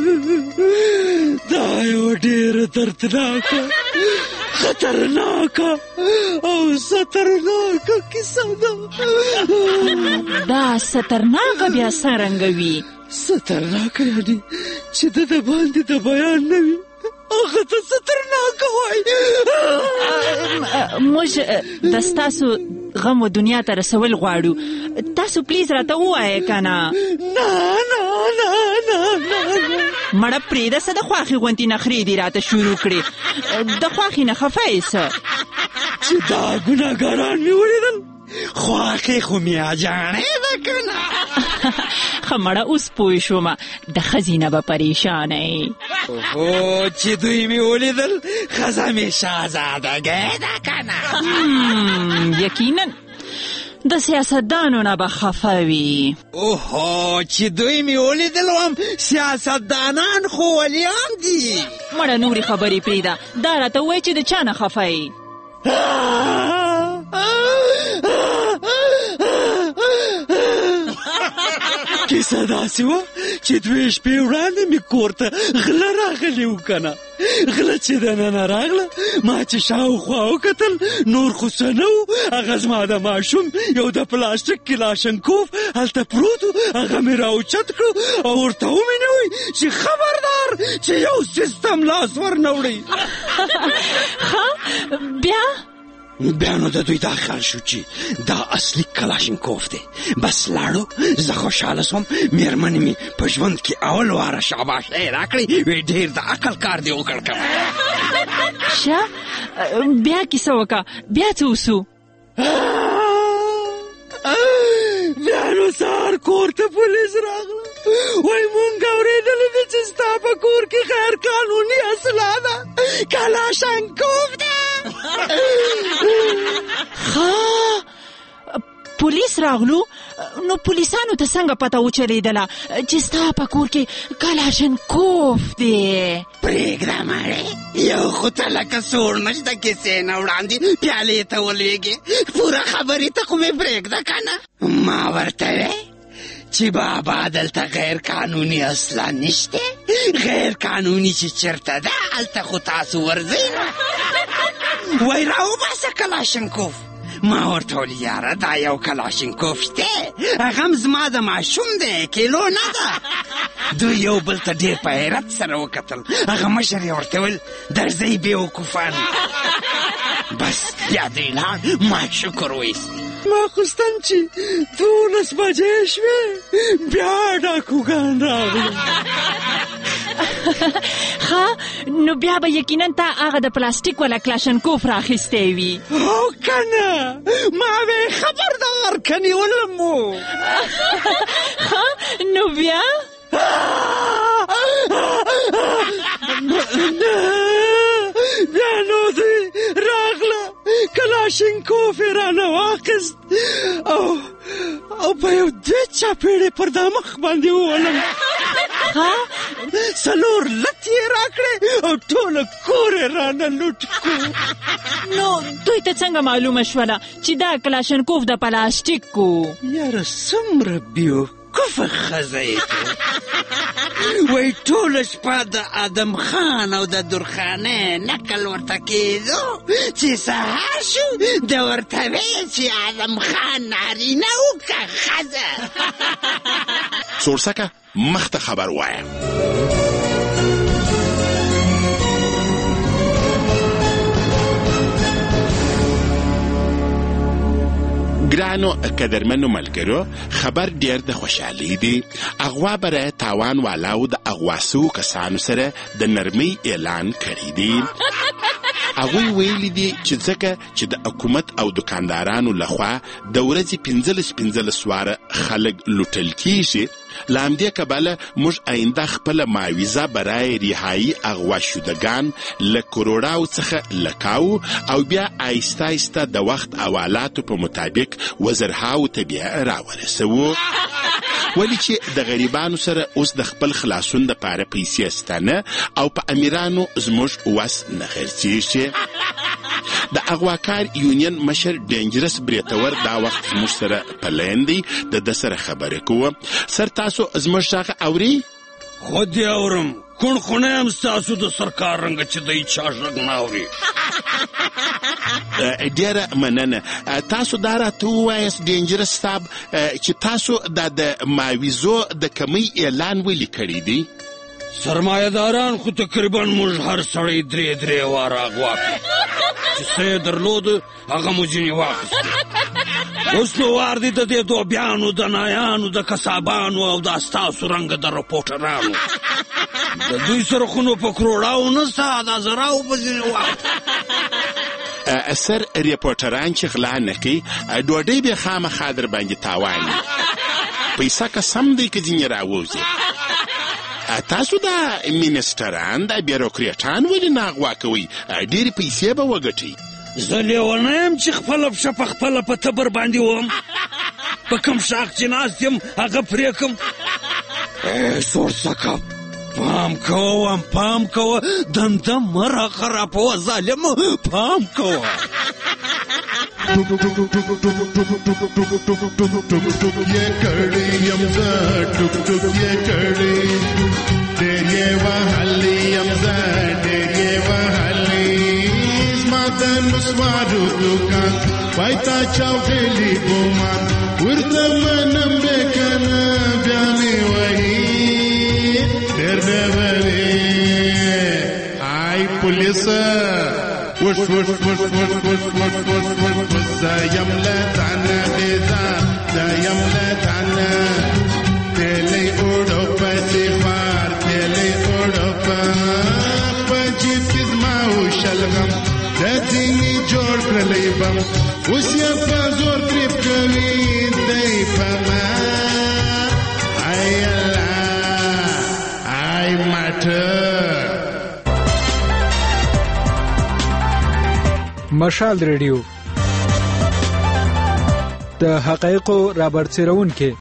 دا یوه ډېره دردناکه، خطرناکه او سترناکه کیسه ده. دا سترناکه بیا څرنګه وي؟ سترناکه یعنې چې د باندې د بیان نه وي، هغه ته سترناکه وایي. موږ د ستاسو غم و دنیا ته رسول غواړو، تاسو پلیز راته ووایئ که نه؟ نه مړه پرېږده، څه د خواښې غوندې نخرې دې راته شروع کړې. د خواښې نه خفه یې څه؟ چې دا ګناهګاران مې ولیدل خواخې خو میاجانې ده که نه؟ خمړه اوس پوه شومه د ښځې نه به پریشانه یې. اوهو چې دوی مې ولیدل ښځه مې شهزادګۍ ده که نه؟ یقینا د سیاستدانو نه به خفه وي. اوهو چې دوی مې ولیدل هم سیاستدانان خو ولیان دي. مړه نورې خبرې پرېږده، دا راته ووایه چې د چا نه خفه یې؟ کیسه داسې وه چې 2 شپې وړاندې مې کور ته غله راغلي وو که نه. غله چې دننه راغله ما چې شاوخوا وکتل نور خو څه نه وو. هغه زما د ماشوم یو د پلاستیک کلاشنکوف هلته پروت و. هغه مې راوچت کړو او ورته ومې نه وی چې خبردار چې یو سیستم لاس ورنه وړئ. بیا نو د دوی دا خیال شو چې دا اصلي کلاشنکوف دی. بس لاړو، زه خوشحاله سوم. مېرمنې مې په ژوند کې اول واره شاباشۍ راکړې، وی ډېر د عقل کار دی وکړ. شه بیا کیسه وکړه، بیا څه وسو؟ بیا نو سهار کور ته پولیس راغله، وایي مونږ اورېدلې دي چې ستا په کور کې غیر قانوني اسلحه ده، کلاشنکوف ده. پولیس راغلو؟ نو پولیسانو ته څنګه پته وچلېدله چې ستا په کور کې کلاشنکوف دی؟ پرېږده مړې، یو خو ته لکه سوړ نشته کیسې نه وړاندې پیالې ته ولوېږې. پوره خبرې ته خو مې پرېږده که نه. ما ورته وی چې بابا دلته غیر قانوني اسلحه نشته، غیر قانوني چې چېرته ده هلته خو تاسو ورځئ. وای راوباسه کلاشنکوف. ما ورته ویل یاره دا یو کلاشنکوف شته، هغه هم زما د ماشوم دی، کیلو نه ده. دوی یو بل ته ډېر په حیرت سره وکتل. هغه مشر یې ورته ویل درځئ بېوقوفان. بس بیا دوی لاړ، ما شکر وایست. ماخوستن چې 12 بجې شوې بیا ډاکوګان راغلل. نو بیا به یقینا تا هغه د پلاستیک والا کلاشنکوف راخیستی وي. او کنه ما به خبردار کنیولم مو. نو بیا بیا نو دی راغله، کلاشنکوف یې رانه واخیست او په یو 2 چاپېړې پر دا مخ باندې وولم. 4 لتې یې راکړې او ټوله کور یې رانه لوټ کړو. نو دوی ته څنګه معلومه شوله چې دا کلاشنکوف د پلاستیک و؟ یاره څومره بیوقوفه ښځه یې ته. وایي ټوله شپه د ادم خان او د درخانۍ نقل ورته کېدو چې سهار شو د ورته ویل چې ادم خان نارینه و که ښځه. سورسکه مخته خبر وایم. ګرانو قدرمنو ملګرو، خبر ډېر د خوشحالۍ دی. اغوا برای تاوان والاو د اغواسو کسانو سره د نرمۍ اعلان کړی دی. هغوی ویلي دي چې ځکه چې د حکومت او دکاندارانو لخوا د ورځې 15 واره خلک لوټل کیږي، له همدې کبله موږ آینده خپله معاوضه برای رهایي اغوا شدگان له کروڑاو څخه لکاو او بیا آیسته آیسته د وخت حوالاتو په مطابق وزرهاو ته بیا راورسوو. ولی چې د غریبانو سره اوس د خپل خلاصون د پاره پیسې ستانه او په امیرانو زموږ وس نه خرڅیږي. د اغواکار یونین مشر ډینجرس بریتور دا وخت موږ سره په لین دی د سره خبرې کوو. سر تاسو زموږ څخه اوري؟ خود یې اورم، کون خونه هم ستاسو د سرکار رنګه چې دی چا غږ نه اوري. ډیره مننه. تاسو دا راته ووایاست ډینجرس صاحب چې تاسو دا د معاوضو د کمی اعلان ولې کړی دی؟ سرمایه‌داران خو تقریبا موږ هر سړی 3 واره اغوا کړو چې څه یې درلود هغه مو ځینې واخیستو. اوس نو وار دی د دې دوبیانو، د نایانو، د کسابانو او د ستاسو رنګه د رپورټرانو. د دوی سره خو نو په کروڑاو نه سته، د زراو په ځینې وخت. اثر ریپورټران چې غلا نه کوي ډوډۍ به خامخا در باندې تاوان وي پیسه که سم دی که ځینې راووځي تاسو دا منسټران دا بیروکریټان ولې ناغوا کوئ ډېرې پیسې به وګټئ زه لیونه یم چې خپله پښه په خپله په تبر باندې وم په کوم شاخ چې ناست یم هغه پرې کړم سورسکه پام کوه دنده مه راخرابوه ظالمه پام کوه ये कड़ी यमजा टुक टुक ये कड़ी तेरे वहली यमजा तेरे वहली मातन मुस्वारू दुकान वाइता चावली बुमान उर्दमनम बेकना ब्याने वही तेरे वली आई पुलिस وش وش وش وش وش وش وش وش وش دايم لا تعنا غذا دايم لا تعنا تلي أوروبا سفار تلي أوروبا بجيب كزما وشلغم داتيني جور كرليبم وسيا بازور تريب كوين داي فما أي الله أي ماتر مشال ریډیو د حقایقو رابرسېرونکي